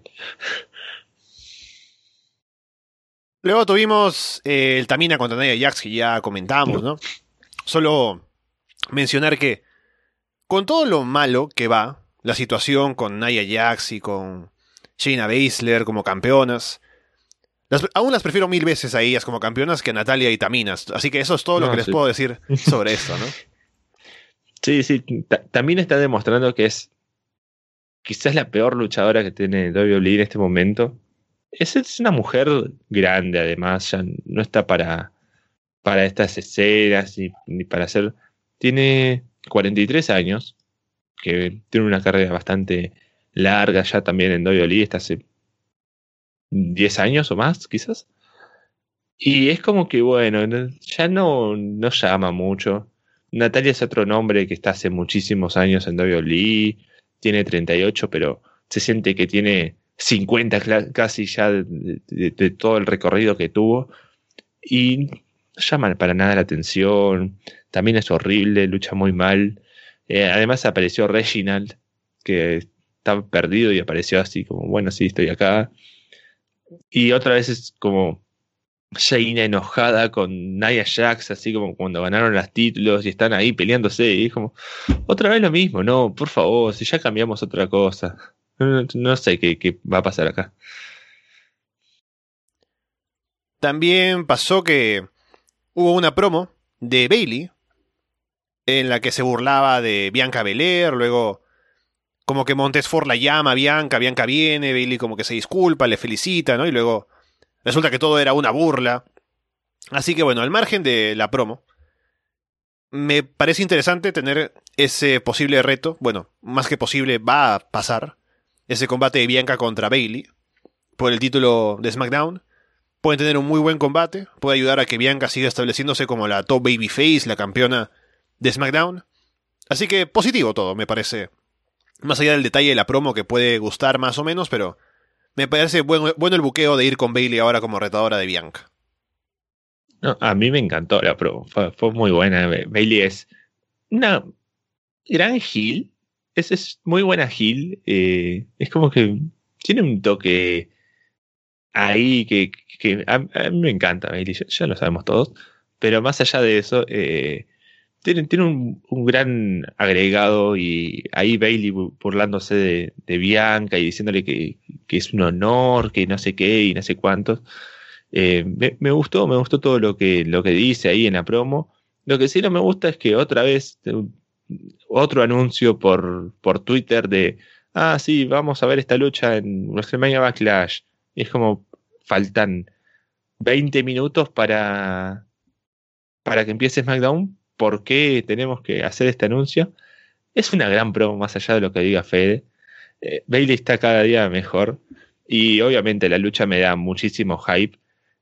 Luego tuvimos el Tamina contra Nia Jax que ya comentamos, ¿no? Solo mencionar que con todo lo malo que va la situación con Nia Jax y con Shayna Baszler como campeonas, aún las prefiero 1000 veces a ellas como campeonas que a Natalya y Tamina. Así que eso es todo lo que les puedo decir sobre esto, ¿no? Sí, también está demostrando que es quizás la peor luchadora que tiene WWE en este momento. Es una mujer grande, además, ya no está para estas escenas ni para hacer... Tiene 43 años, que tiene una carrera bastante larga ya también en WWE, está hace 10 años o más, quizás. Y es como que, bueno, ya no llama mucho. Natalya es otro nombre que está hace muchísimos años en WWE, tiene 38, pero se siente que tiene 50 casi ya de todo el recorrido que tuvo. Y no llama para nada la atención. También es horrible, lucha muy mal. Además apareció Reginald, que estaba perdido y apareció así como, bueno, sí, estoy acá. Y otra vez es como Shayna enojada con Nia Jax, así como cuando ganaron los títulos y están ahí peleándose. Y es como, otra vez lo mismo, no, por favor, si ya cambiamos otra cosa. No sé qué va a pasar acá. También pasó que hubo una promo de Bayley en la que se burlaba de Bianca Belair, luego como que Montez Ford la llama a Bianca, Bianca viene, Bayley como que se disculpa, le felicita, ¿no? Y luego resulta que todo era una burla. Así que bueno, al margen de la promo, me parece interesante tener ese posible reto, bueno, más que posible va a pasar, ese combate de Bianca contra Bayley por el título de SmackDown. Pueden tener un muy buen combate, puede ayudar a que Bianca siga estableciéndose como la top babyface, la campeona de SmackDown. Así que positivo todo, me parece. Más allá del detalle de la promo que puede gustar más o menos, pero me parece bueno el buqueo de ir con Bayley ahora como retadora de Bianca. No, a mí me encantó la promo, fue muy buena. Bayley es una gran heel, es muy buena heel. Es como que tiene un toque ahí que a mí me encanta Bayley, ya lo sabemos todos, pero más allá de eso, tiene un gran agregado. Y ahí Bayley burlándose de Bianca y diciéndole que es un honor, que no sé qué y no sé cuántos. Me gustó todo lo que dice ahí en la promo. Lo que sí no me gusta es que otra vez otro anuncio por Twitter de sí, vamos a ver esta lucha en WrestleMania Backlash. Y es como, faltan 20 minutos para que empiece SmackDown. ¿Por qué tenemos que hacer este anuncio? Es una gran promo, más allá de lo que diga Fede. Bayley está cada día mejor. Y obviamente la lucha me da muchísimo hype.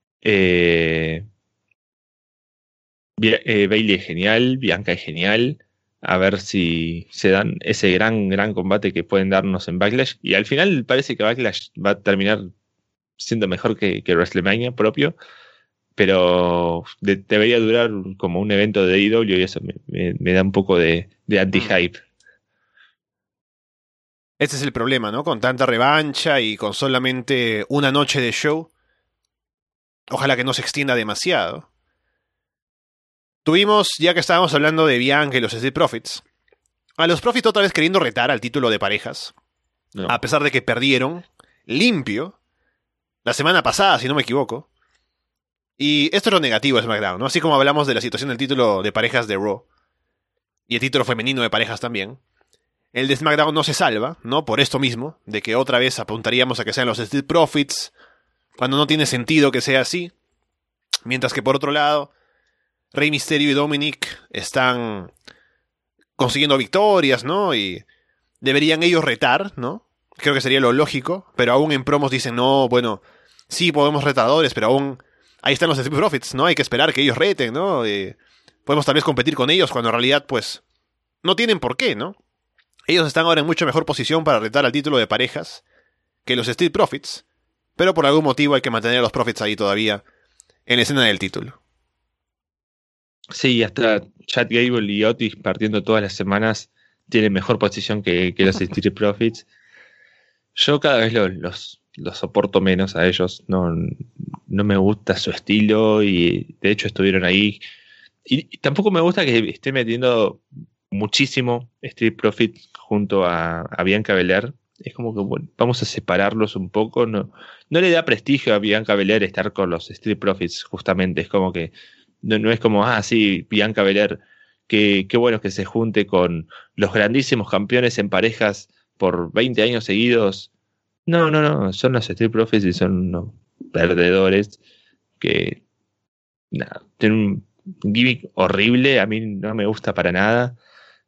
Bayley es genial, Bianca es genial. A ver si se dan ese gran combate que pueden darnos en Backlash. Y al final parece que Backlash va a terminar siendo mejor que WrestleMania propio. Pero debería durar como un evento de AEW y eso me da un poco de anti-hype. Ese es el problema, ¿no? Con tanta revancha y con solamente una noche de show. Ojalá que no se extienda demasiado. Tuvimos, ya que estábamos hablando de Bianca y los Street Profits, a los Profits otra vez queriendo retar al título de parejas. No. A pesar de que perdieron limpio la semana pasada, si no me equivoco. Y esto es lo negativo de SmackDown, ¿no? Así como hablamos de la situación del título de parejas de Raw y el título femenino de parejas también, el de SmackDown no se salva, ¿no? Por esto mismo, de que otra vez apuntaríamos a que sean los Street Profits, cuando no tiene sentido que sea así. Mientras que por otro lado, Rey Mysterio y Dominic están consiguiendo victorias, ¿no? Y deberían ellos retar, ¿no? Creo que sería lo lógico, pero aún en promos dicen, no, bueno, sí podemos retadores, pero aún ahí están los Street Profits, ¿no? Hay que esperar que ellos reten, ¿no? Podemos tal vez competir con ellos cuando en realidad, pues, no tienen por qué, ¿no? Ellos están ahora en mucho mejor posición para retar al título de parejas que los Street Profits, pero por algún motivo hay que mantener a los Profits ahí todavía en la escena del título. Sí, hasta Chad Gable y Otis partiendo todas las semanas tienen mejor posición que los Street Profits. Yo cada vez los soporto menos a ellos. No me gusta su estilo y de hecho estuvieron ahí. Y tampoco me gusta que esté metiendo muchísimo Street Profits junto a Bianca Belair. Es como que bueno, vamos a separarlos un poco. No le da prestigio a Bianca Belair estar con los Street Profits, justamente. Es como que no es como, sí, Bianca Belair, qué bueno que se junte con los grandísimos campeones en parejas por 20 años seguidos. No, son los Street Profits y son unos perdedores que tienen un gimmick horrible. A mí no me gusta para nada.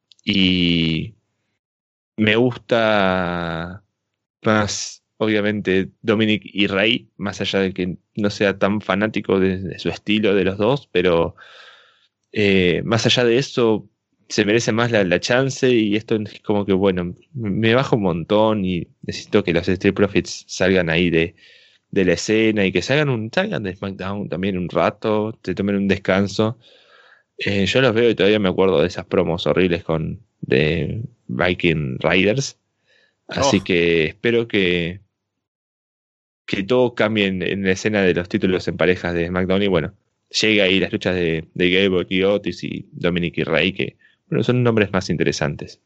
Y me gusta más, obviamente, Dominic y Rey, más allá de que no sea tan fanático de su estilo de los dos, pero más allá de eso, se merece más la chance, y esto es como que, bueno, me baja un montón y necesito que los Street Profits salgan ahí de la escena y que salgan de SmackDown también un rato, se tomen un descanso. Yo los veo y todavía me acuerdo de esas promos horribles de Viking Riders. Así que espero que todo cambie en la escena de los títulos en parejas de SmackDown, y bueno, llegue ahí las luchas de Gable y Otis y Dominic y Rey, que bueno, son nombres más interesantes.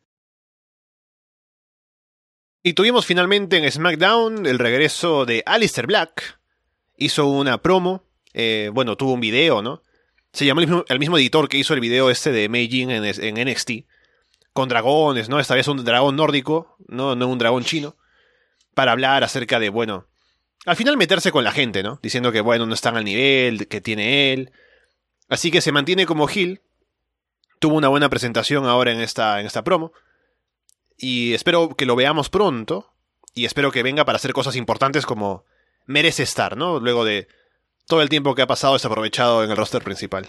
Y tuvimos finalmente en SmackDown el regreso de Aleister Black. Hizo una promo, tuvo un video, ¿no? Se llamó el mismo editor que hizo el video de Meijin en NXT. Con dragones, ¿no? Esta vez un dragón nórdico, no un dragón chino. Para hablar acerca de, bueno, al final meterse con la gente, ¿no? Diciendo que, bueno, no están al nivel que tiene él. Así que se mantiene como heel. Tuvo una buena presentación ahora en esta promo. Y espero que lo veamos pronto. Y espero que venga para hacer cosas importantes como merece estar, ¿no? Luego de todo el tiempo que ha pasado desaprovechado en el roster principal.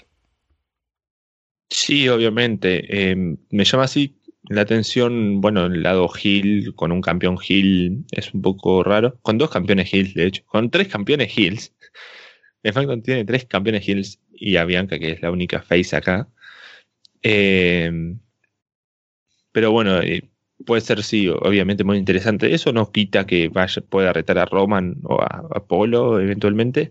Sí, obviamente. Me llama así la atención, bueno, el lado heel, con un campeón heel es un poco raro. Con 2 campeones heels, de hecho. Con 3 campeones heels. SmackDown tiene 3 campeones heels y a Bianca, que es la única face acá. Pero bueno, puede ser, sí, obviamente muy interesante. Eso no quita que pueda retar a Roman o a Apollo eventualmente.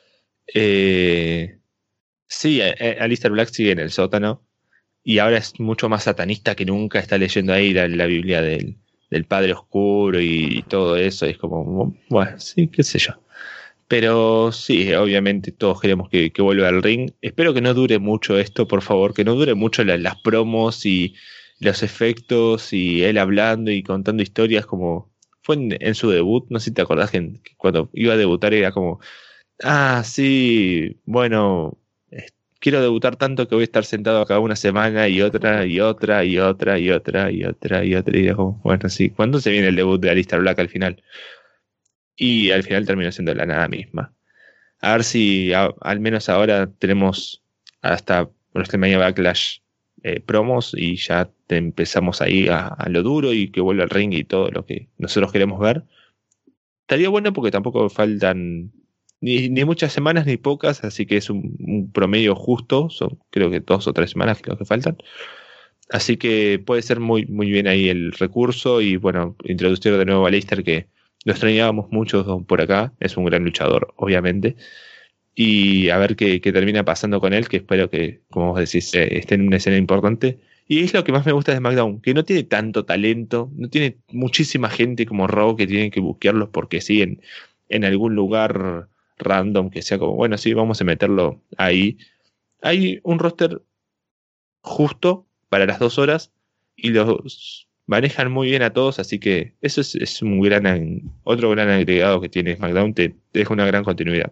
Sí, Aleister Black sigue en el sótano y ahora es mucho más satanista que nunca. Está leyendo ahí la Biblia del Padre Oscuro y todo eso. Y es como, bueno, sí, qué sé yo. Pero sí, obviamente todos queremos que vuelva al ring. Espero que no dure mucho esto, por favor, que no dure mucho las promos y los efectos y él hablando y contando historias, como fue en su debut. No sé si te acordás que cuando iba a debutar era como, sí, bueno, quiero debutar tanto que voy a estar sentado acá una semana y otra y otra y otra y otra y otra y otra, y era como, bueno, sí, ¿cuándo se viene el debut de Aleister Black al final? Y al final terminó siendo la nada misma. A ver si al menos ahora tenemos hasta WrestleMania Backlash promos y ya empezamos ahí a lo duro y que vuelva al ring y todo lo que nosotros queremos ver. Estaría bueno porque tampoco faltan ni muchas semanas ni pocas, así que es un promedio justo. Son creo que 2 o 3 semanas lo que faltan. Así que puede ser muy, muy bien ahí el recurso. Y bueno, introducir de nuevo a Aleister, que lo extrañábamos mucho por acá. Es un gran luchador, obviamente. Y a ver qué termina pasando con él, que espero que, como vos decís, esté en una escena importante. Y es lo que más me gusta de SmackDown, que no tiene tanto talento, no tiene muchísima gente como Raw que tienen que buscarlos porque siguen en algún lugar random que sea como, bueno, sí, vamos a meterlo ahí. Hay un roster justo para las 2 horas y los manejan muy bien a todos, así que eso es otro gran agregado que tiene SmackDown, te deja una gran continuidad.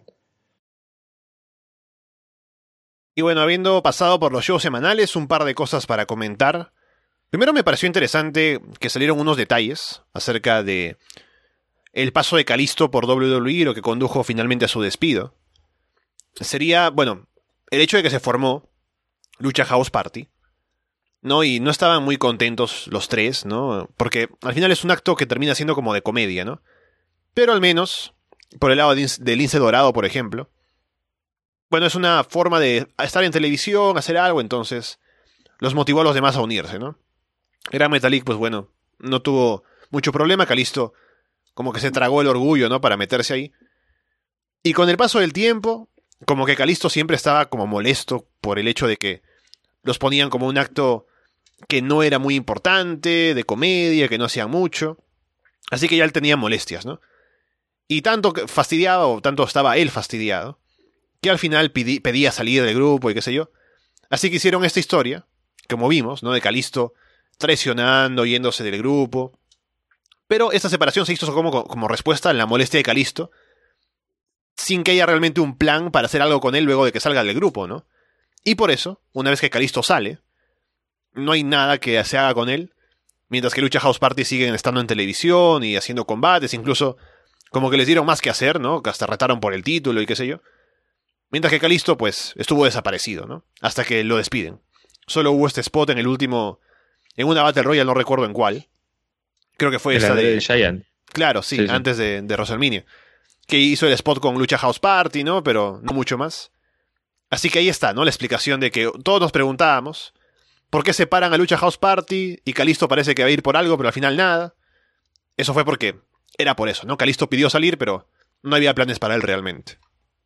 Y bueno, habiendo pasado por los shows semanales, un par de cosas para comentar. Primero me pareció interesante que salieron unos detalles acerca de el paso de Kalisto por WWE, lo que condujo finalmente a su despido. Sería, bueno, el hecho de que se formó Lucha House Party, ¿no? Y no estaban muy contentos los tres, ¿no? Porque al final es un acto que termina siendo como de comedia, ¿no? Pero al menos, por el lado de Lince Dorado, por ejemplo, bueno, es una forma de estar en televisión, hacer algo, entonces los motivó a los demás a unirse, ¿no? Gran Metalik, pues bueno, no tuvo mucho problema. Kalisto como que se tragó el orgullo, ¿no? Para meterse ahí. Y con el paso del tiempo, como que Kalisto siempre estaba como molesto por el hecho de que los ponían como un acto que no era muy importante, de comedia, que no hacían mucho. Así que ya él tenía molestias, ¿no? Y tanto fastidiado, o tanto estaba él fastidiado, que al final pedía salir del grupo y qué sé yo. Así que hicieron esta historia, como vimos, ¿no? De Kalisto traicionando, yéndose del grupo. Pero esta separación se hizo como respuesta a la molestia de Kalisto, sin que haya realmente un plan para hacer algo con él luego de que salga del grupo, ¿no? Y por eso, una vez que Kalisto sale, no hay nada que se haga con él, mientras que Lucha House Party siguen estando en televisión y haciendo combates, incluso como que les dieron más que hacer, ¿no? Que hasta retaron por el título y qué sé yo. Mientras que Kalisto, pues, estuvo desaparecido, ¿no? Hasta que lo despiden. Solo hubo este spot en el último, en una Battle Royale, no recuerdo en cuál. Creo que fue esa de Giant. Claro, sí, antes de WrestleMania. Que hizo el spot con Lucha House Party, ¿no? Pero no mucho más. Así que ahí está, ¿no? La explicación de que todos nos preguntábamos por qué separan a Lucha House Party y Kalisto parece que va a ir por algo, pero al final nada. Eso fue porque era por eso, ¿no? Kalisto pidió salir, pero no había planes para él realmente.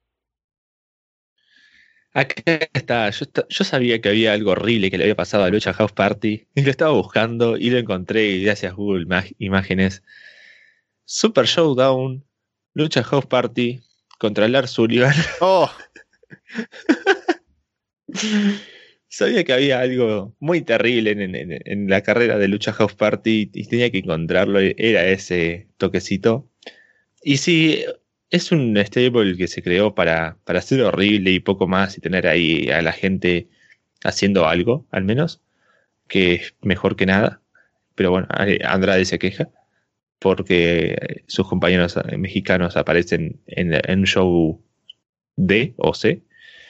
Acá está, yo sabía que había algo horrible que le había pasado a Lucha House Party y lo estaba buscando y lo encontré y gracias a Google Imágenes. Super Showdown, Lucha House Party contra Lars Sullivan. ¡Oh! Sabía que había algo muy terrible en la carrera de Lucha House Party y tenía que encontrarlo, era ese toquecito. Y sí, es un stable que se creó para ser horrible y poco más y tener ahí a la gente haciendo algo, al menos, que es mejor que nada. Pero bueno, Andrade se queja porque sus compañeros mexicanos aparecen en un show D o C.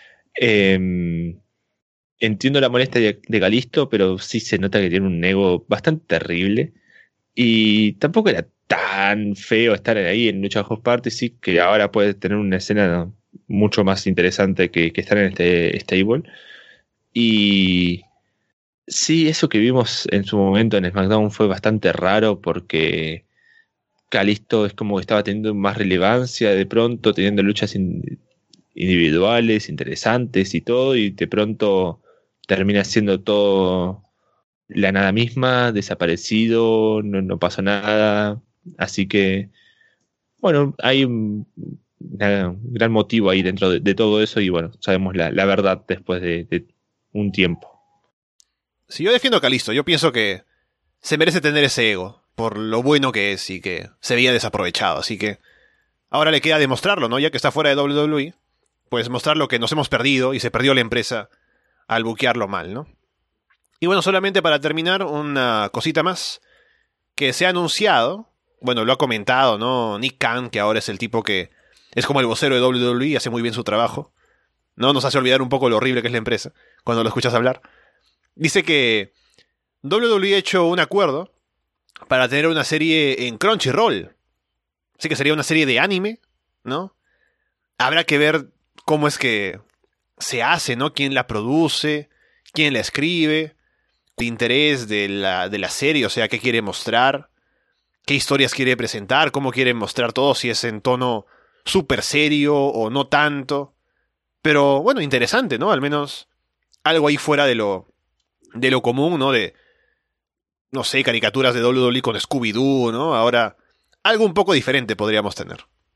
Entiendo la molestia de Kalisto, pero sí se nota que tiene un ego bastante terrible. Y tampoco era tan feo estar ahí en Lucha House Party, sí que ahora puede tener una escena mucho más interesante que estar en este stable. Y sí, eso que vimos en su momento en SmackDown fue bastante raro porque Kalisto es como que estaba teniendo más relevancia de pronto, teniendo luchas individuales, interesantes y todo, y de pronto termina siendo todo la nada misma, desaparecido, no pasó nada, así que bueno, hay un gran motivo ahí dentro de todo eso y bueno, sabemos la verdad después de un tiempo. Si yo defiendo a Kalisto, yo pienso que se merece tener ese ego por lo bueno que es y que se veía desaprovechado, así que ahora le queda demostrarlo, ¿no? Ya que está fuera de WWE, pues mostrar lo que nos hemos perdido y se perdió la empresa al buquearlo mal, ¿no? Y bueno, solamente para terminar, una cosita más que se ha anunciado, bueno, lo ha comentado, ¿no? Nick Khan, que ahora es el tipo que es como el vocero de WWE y hace muy bien su trabajo, ¿no? Nos hace olvidar un poco lo horrible que es la empresa cuando lo escuchas hablar. Dice que WWE ha hecho un acuerdo para tener una serie en Crunchyroll. Así que sería una serie de anime, ¿no? Habrá que ver cómo es que se hace, ¿no? Quién la produce, quién la escribe, el interés de la serie, o sea, qué quiere mostrar, qué historias quiere presentar, cómo quiere mostrar todo, si es en tono súper serio o no tanto. Pero bueno, interesante, ¿no? Al menos algo ahí fuera de lo común, ¿no? De, no sé, caricaturas de WWE con Scooby-Doo, ¿no? Ahora, algo un poco diferente podríamos tener.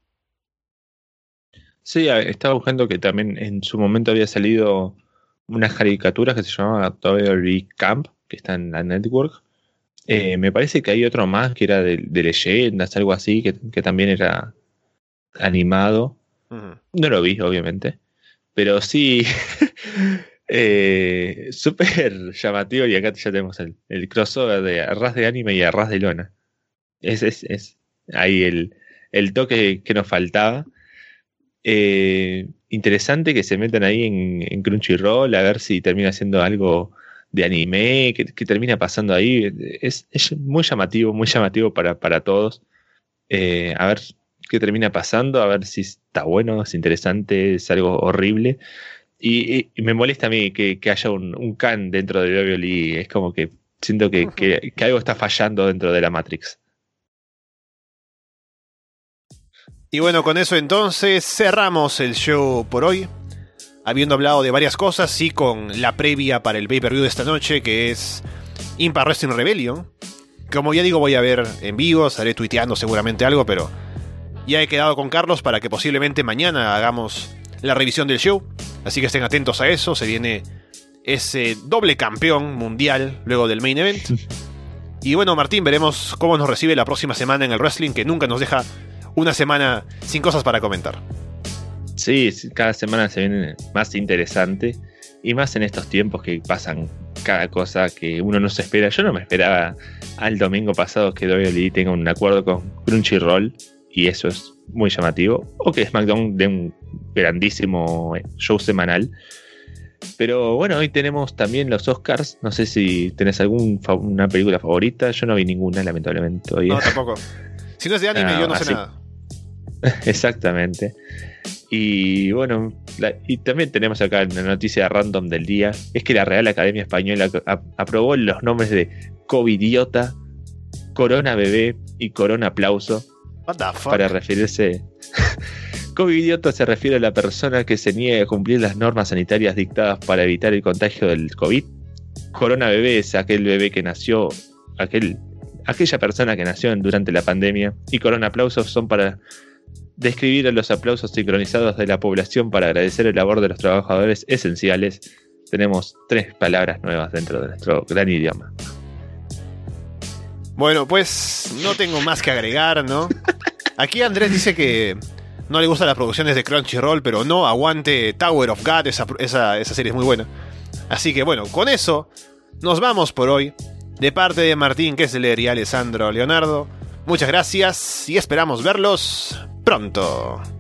Sí, estaba buscando que también en su momento había salido unas caricaturas que se llamaban WWE Camp, que está en la network. Me parece que hay otro más que era de leyendas, algo así, que también era animado. Uh-huh. No lo vi, obviamente. Pero sí, súper llamativo. Y acá ya tenemos el crossover de Arras de Anime y Arras de Lona. Es ahí el toque que nos faltaba. Interesante que se metan ahí en Crunchyroll a ver si termina siendo algo de anime, que termina pasando ahí. Es muy llamativo para todos. A ver qué termina pasando, a ver si está bueno, es interesante, es algo horrible. Y me molesta a mí que haya un Khan dentro de WWE. Es como que siento que algo está fallando dentro de la Matrix. Y bueno, con eso entonces cerramos el show por hoy. Habiendo hablado de varias cosas, y con la previa para el pay-per-view de esta noche, que es Impact Wrestling Rebellion. Como ya digo, voy a ver en vivo, estaré tuiteando seguramente algo, pero ya he quedado con Carlos para que posiblemente mañana hagamos la revisión del show. Así que estén atentos a eso, se viene ese doble campeón mundial luego del main event. Y bueno, Martín, veremos cómo nos recibe la próxima semana en el wrestling, que nunca nos deja una semana sin cosas para comentar. Sí, cada semana se viene más interesante y más en estos tiempos que pasan cada cosa que uno no se espera. Yo no me esperaba al domingo pasado que WWE tenga un acuerdo con Crunchyroll y eso es muy llamativo, o que SmackDown dé un grandísimo show semanal. Pero bueno, hoy tenemos también los Oscars. No sé si tenés una película favorita. Yo no vi ninguna, lamentablemente, todavía. No, tampoco. Si no es de anime, yo no sé nada. Exactamente. Y bueno, y también tenemos acá una noticia random del día. Es que la Real Academia Española aprobó los nombres de Covidiota, Corona Bebé y Corona Aplauso. What the fuck? Para referirse... Covidiota se refiere a la persona que se niega a cumplir las normas sanitarias dictadas para evitar el contagio del COVID. Corona Bebé es aquel bebé que nació, aquella persona que nació durante la pandemia. Y Corona Aplausos son para describir a los aplausos sincronizados de la población para agradecer el labor de los trabajadores esenciales. Tenemos 3 palabras nuevas dentro de nuestro gran idioma. Bueno, pues no tengo más que agregar, ¿no? Aquí Andrés dice que no le gustan las producciones de Crunchyroll, pero no, aguante Tower of God, esa serie es muy buena. Así que bueno, con eso nos vamos por hoy. De parte de Martín Kessler y Alessandro Leonardo, muchas gracias y esperamos verlos pronto.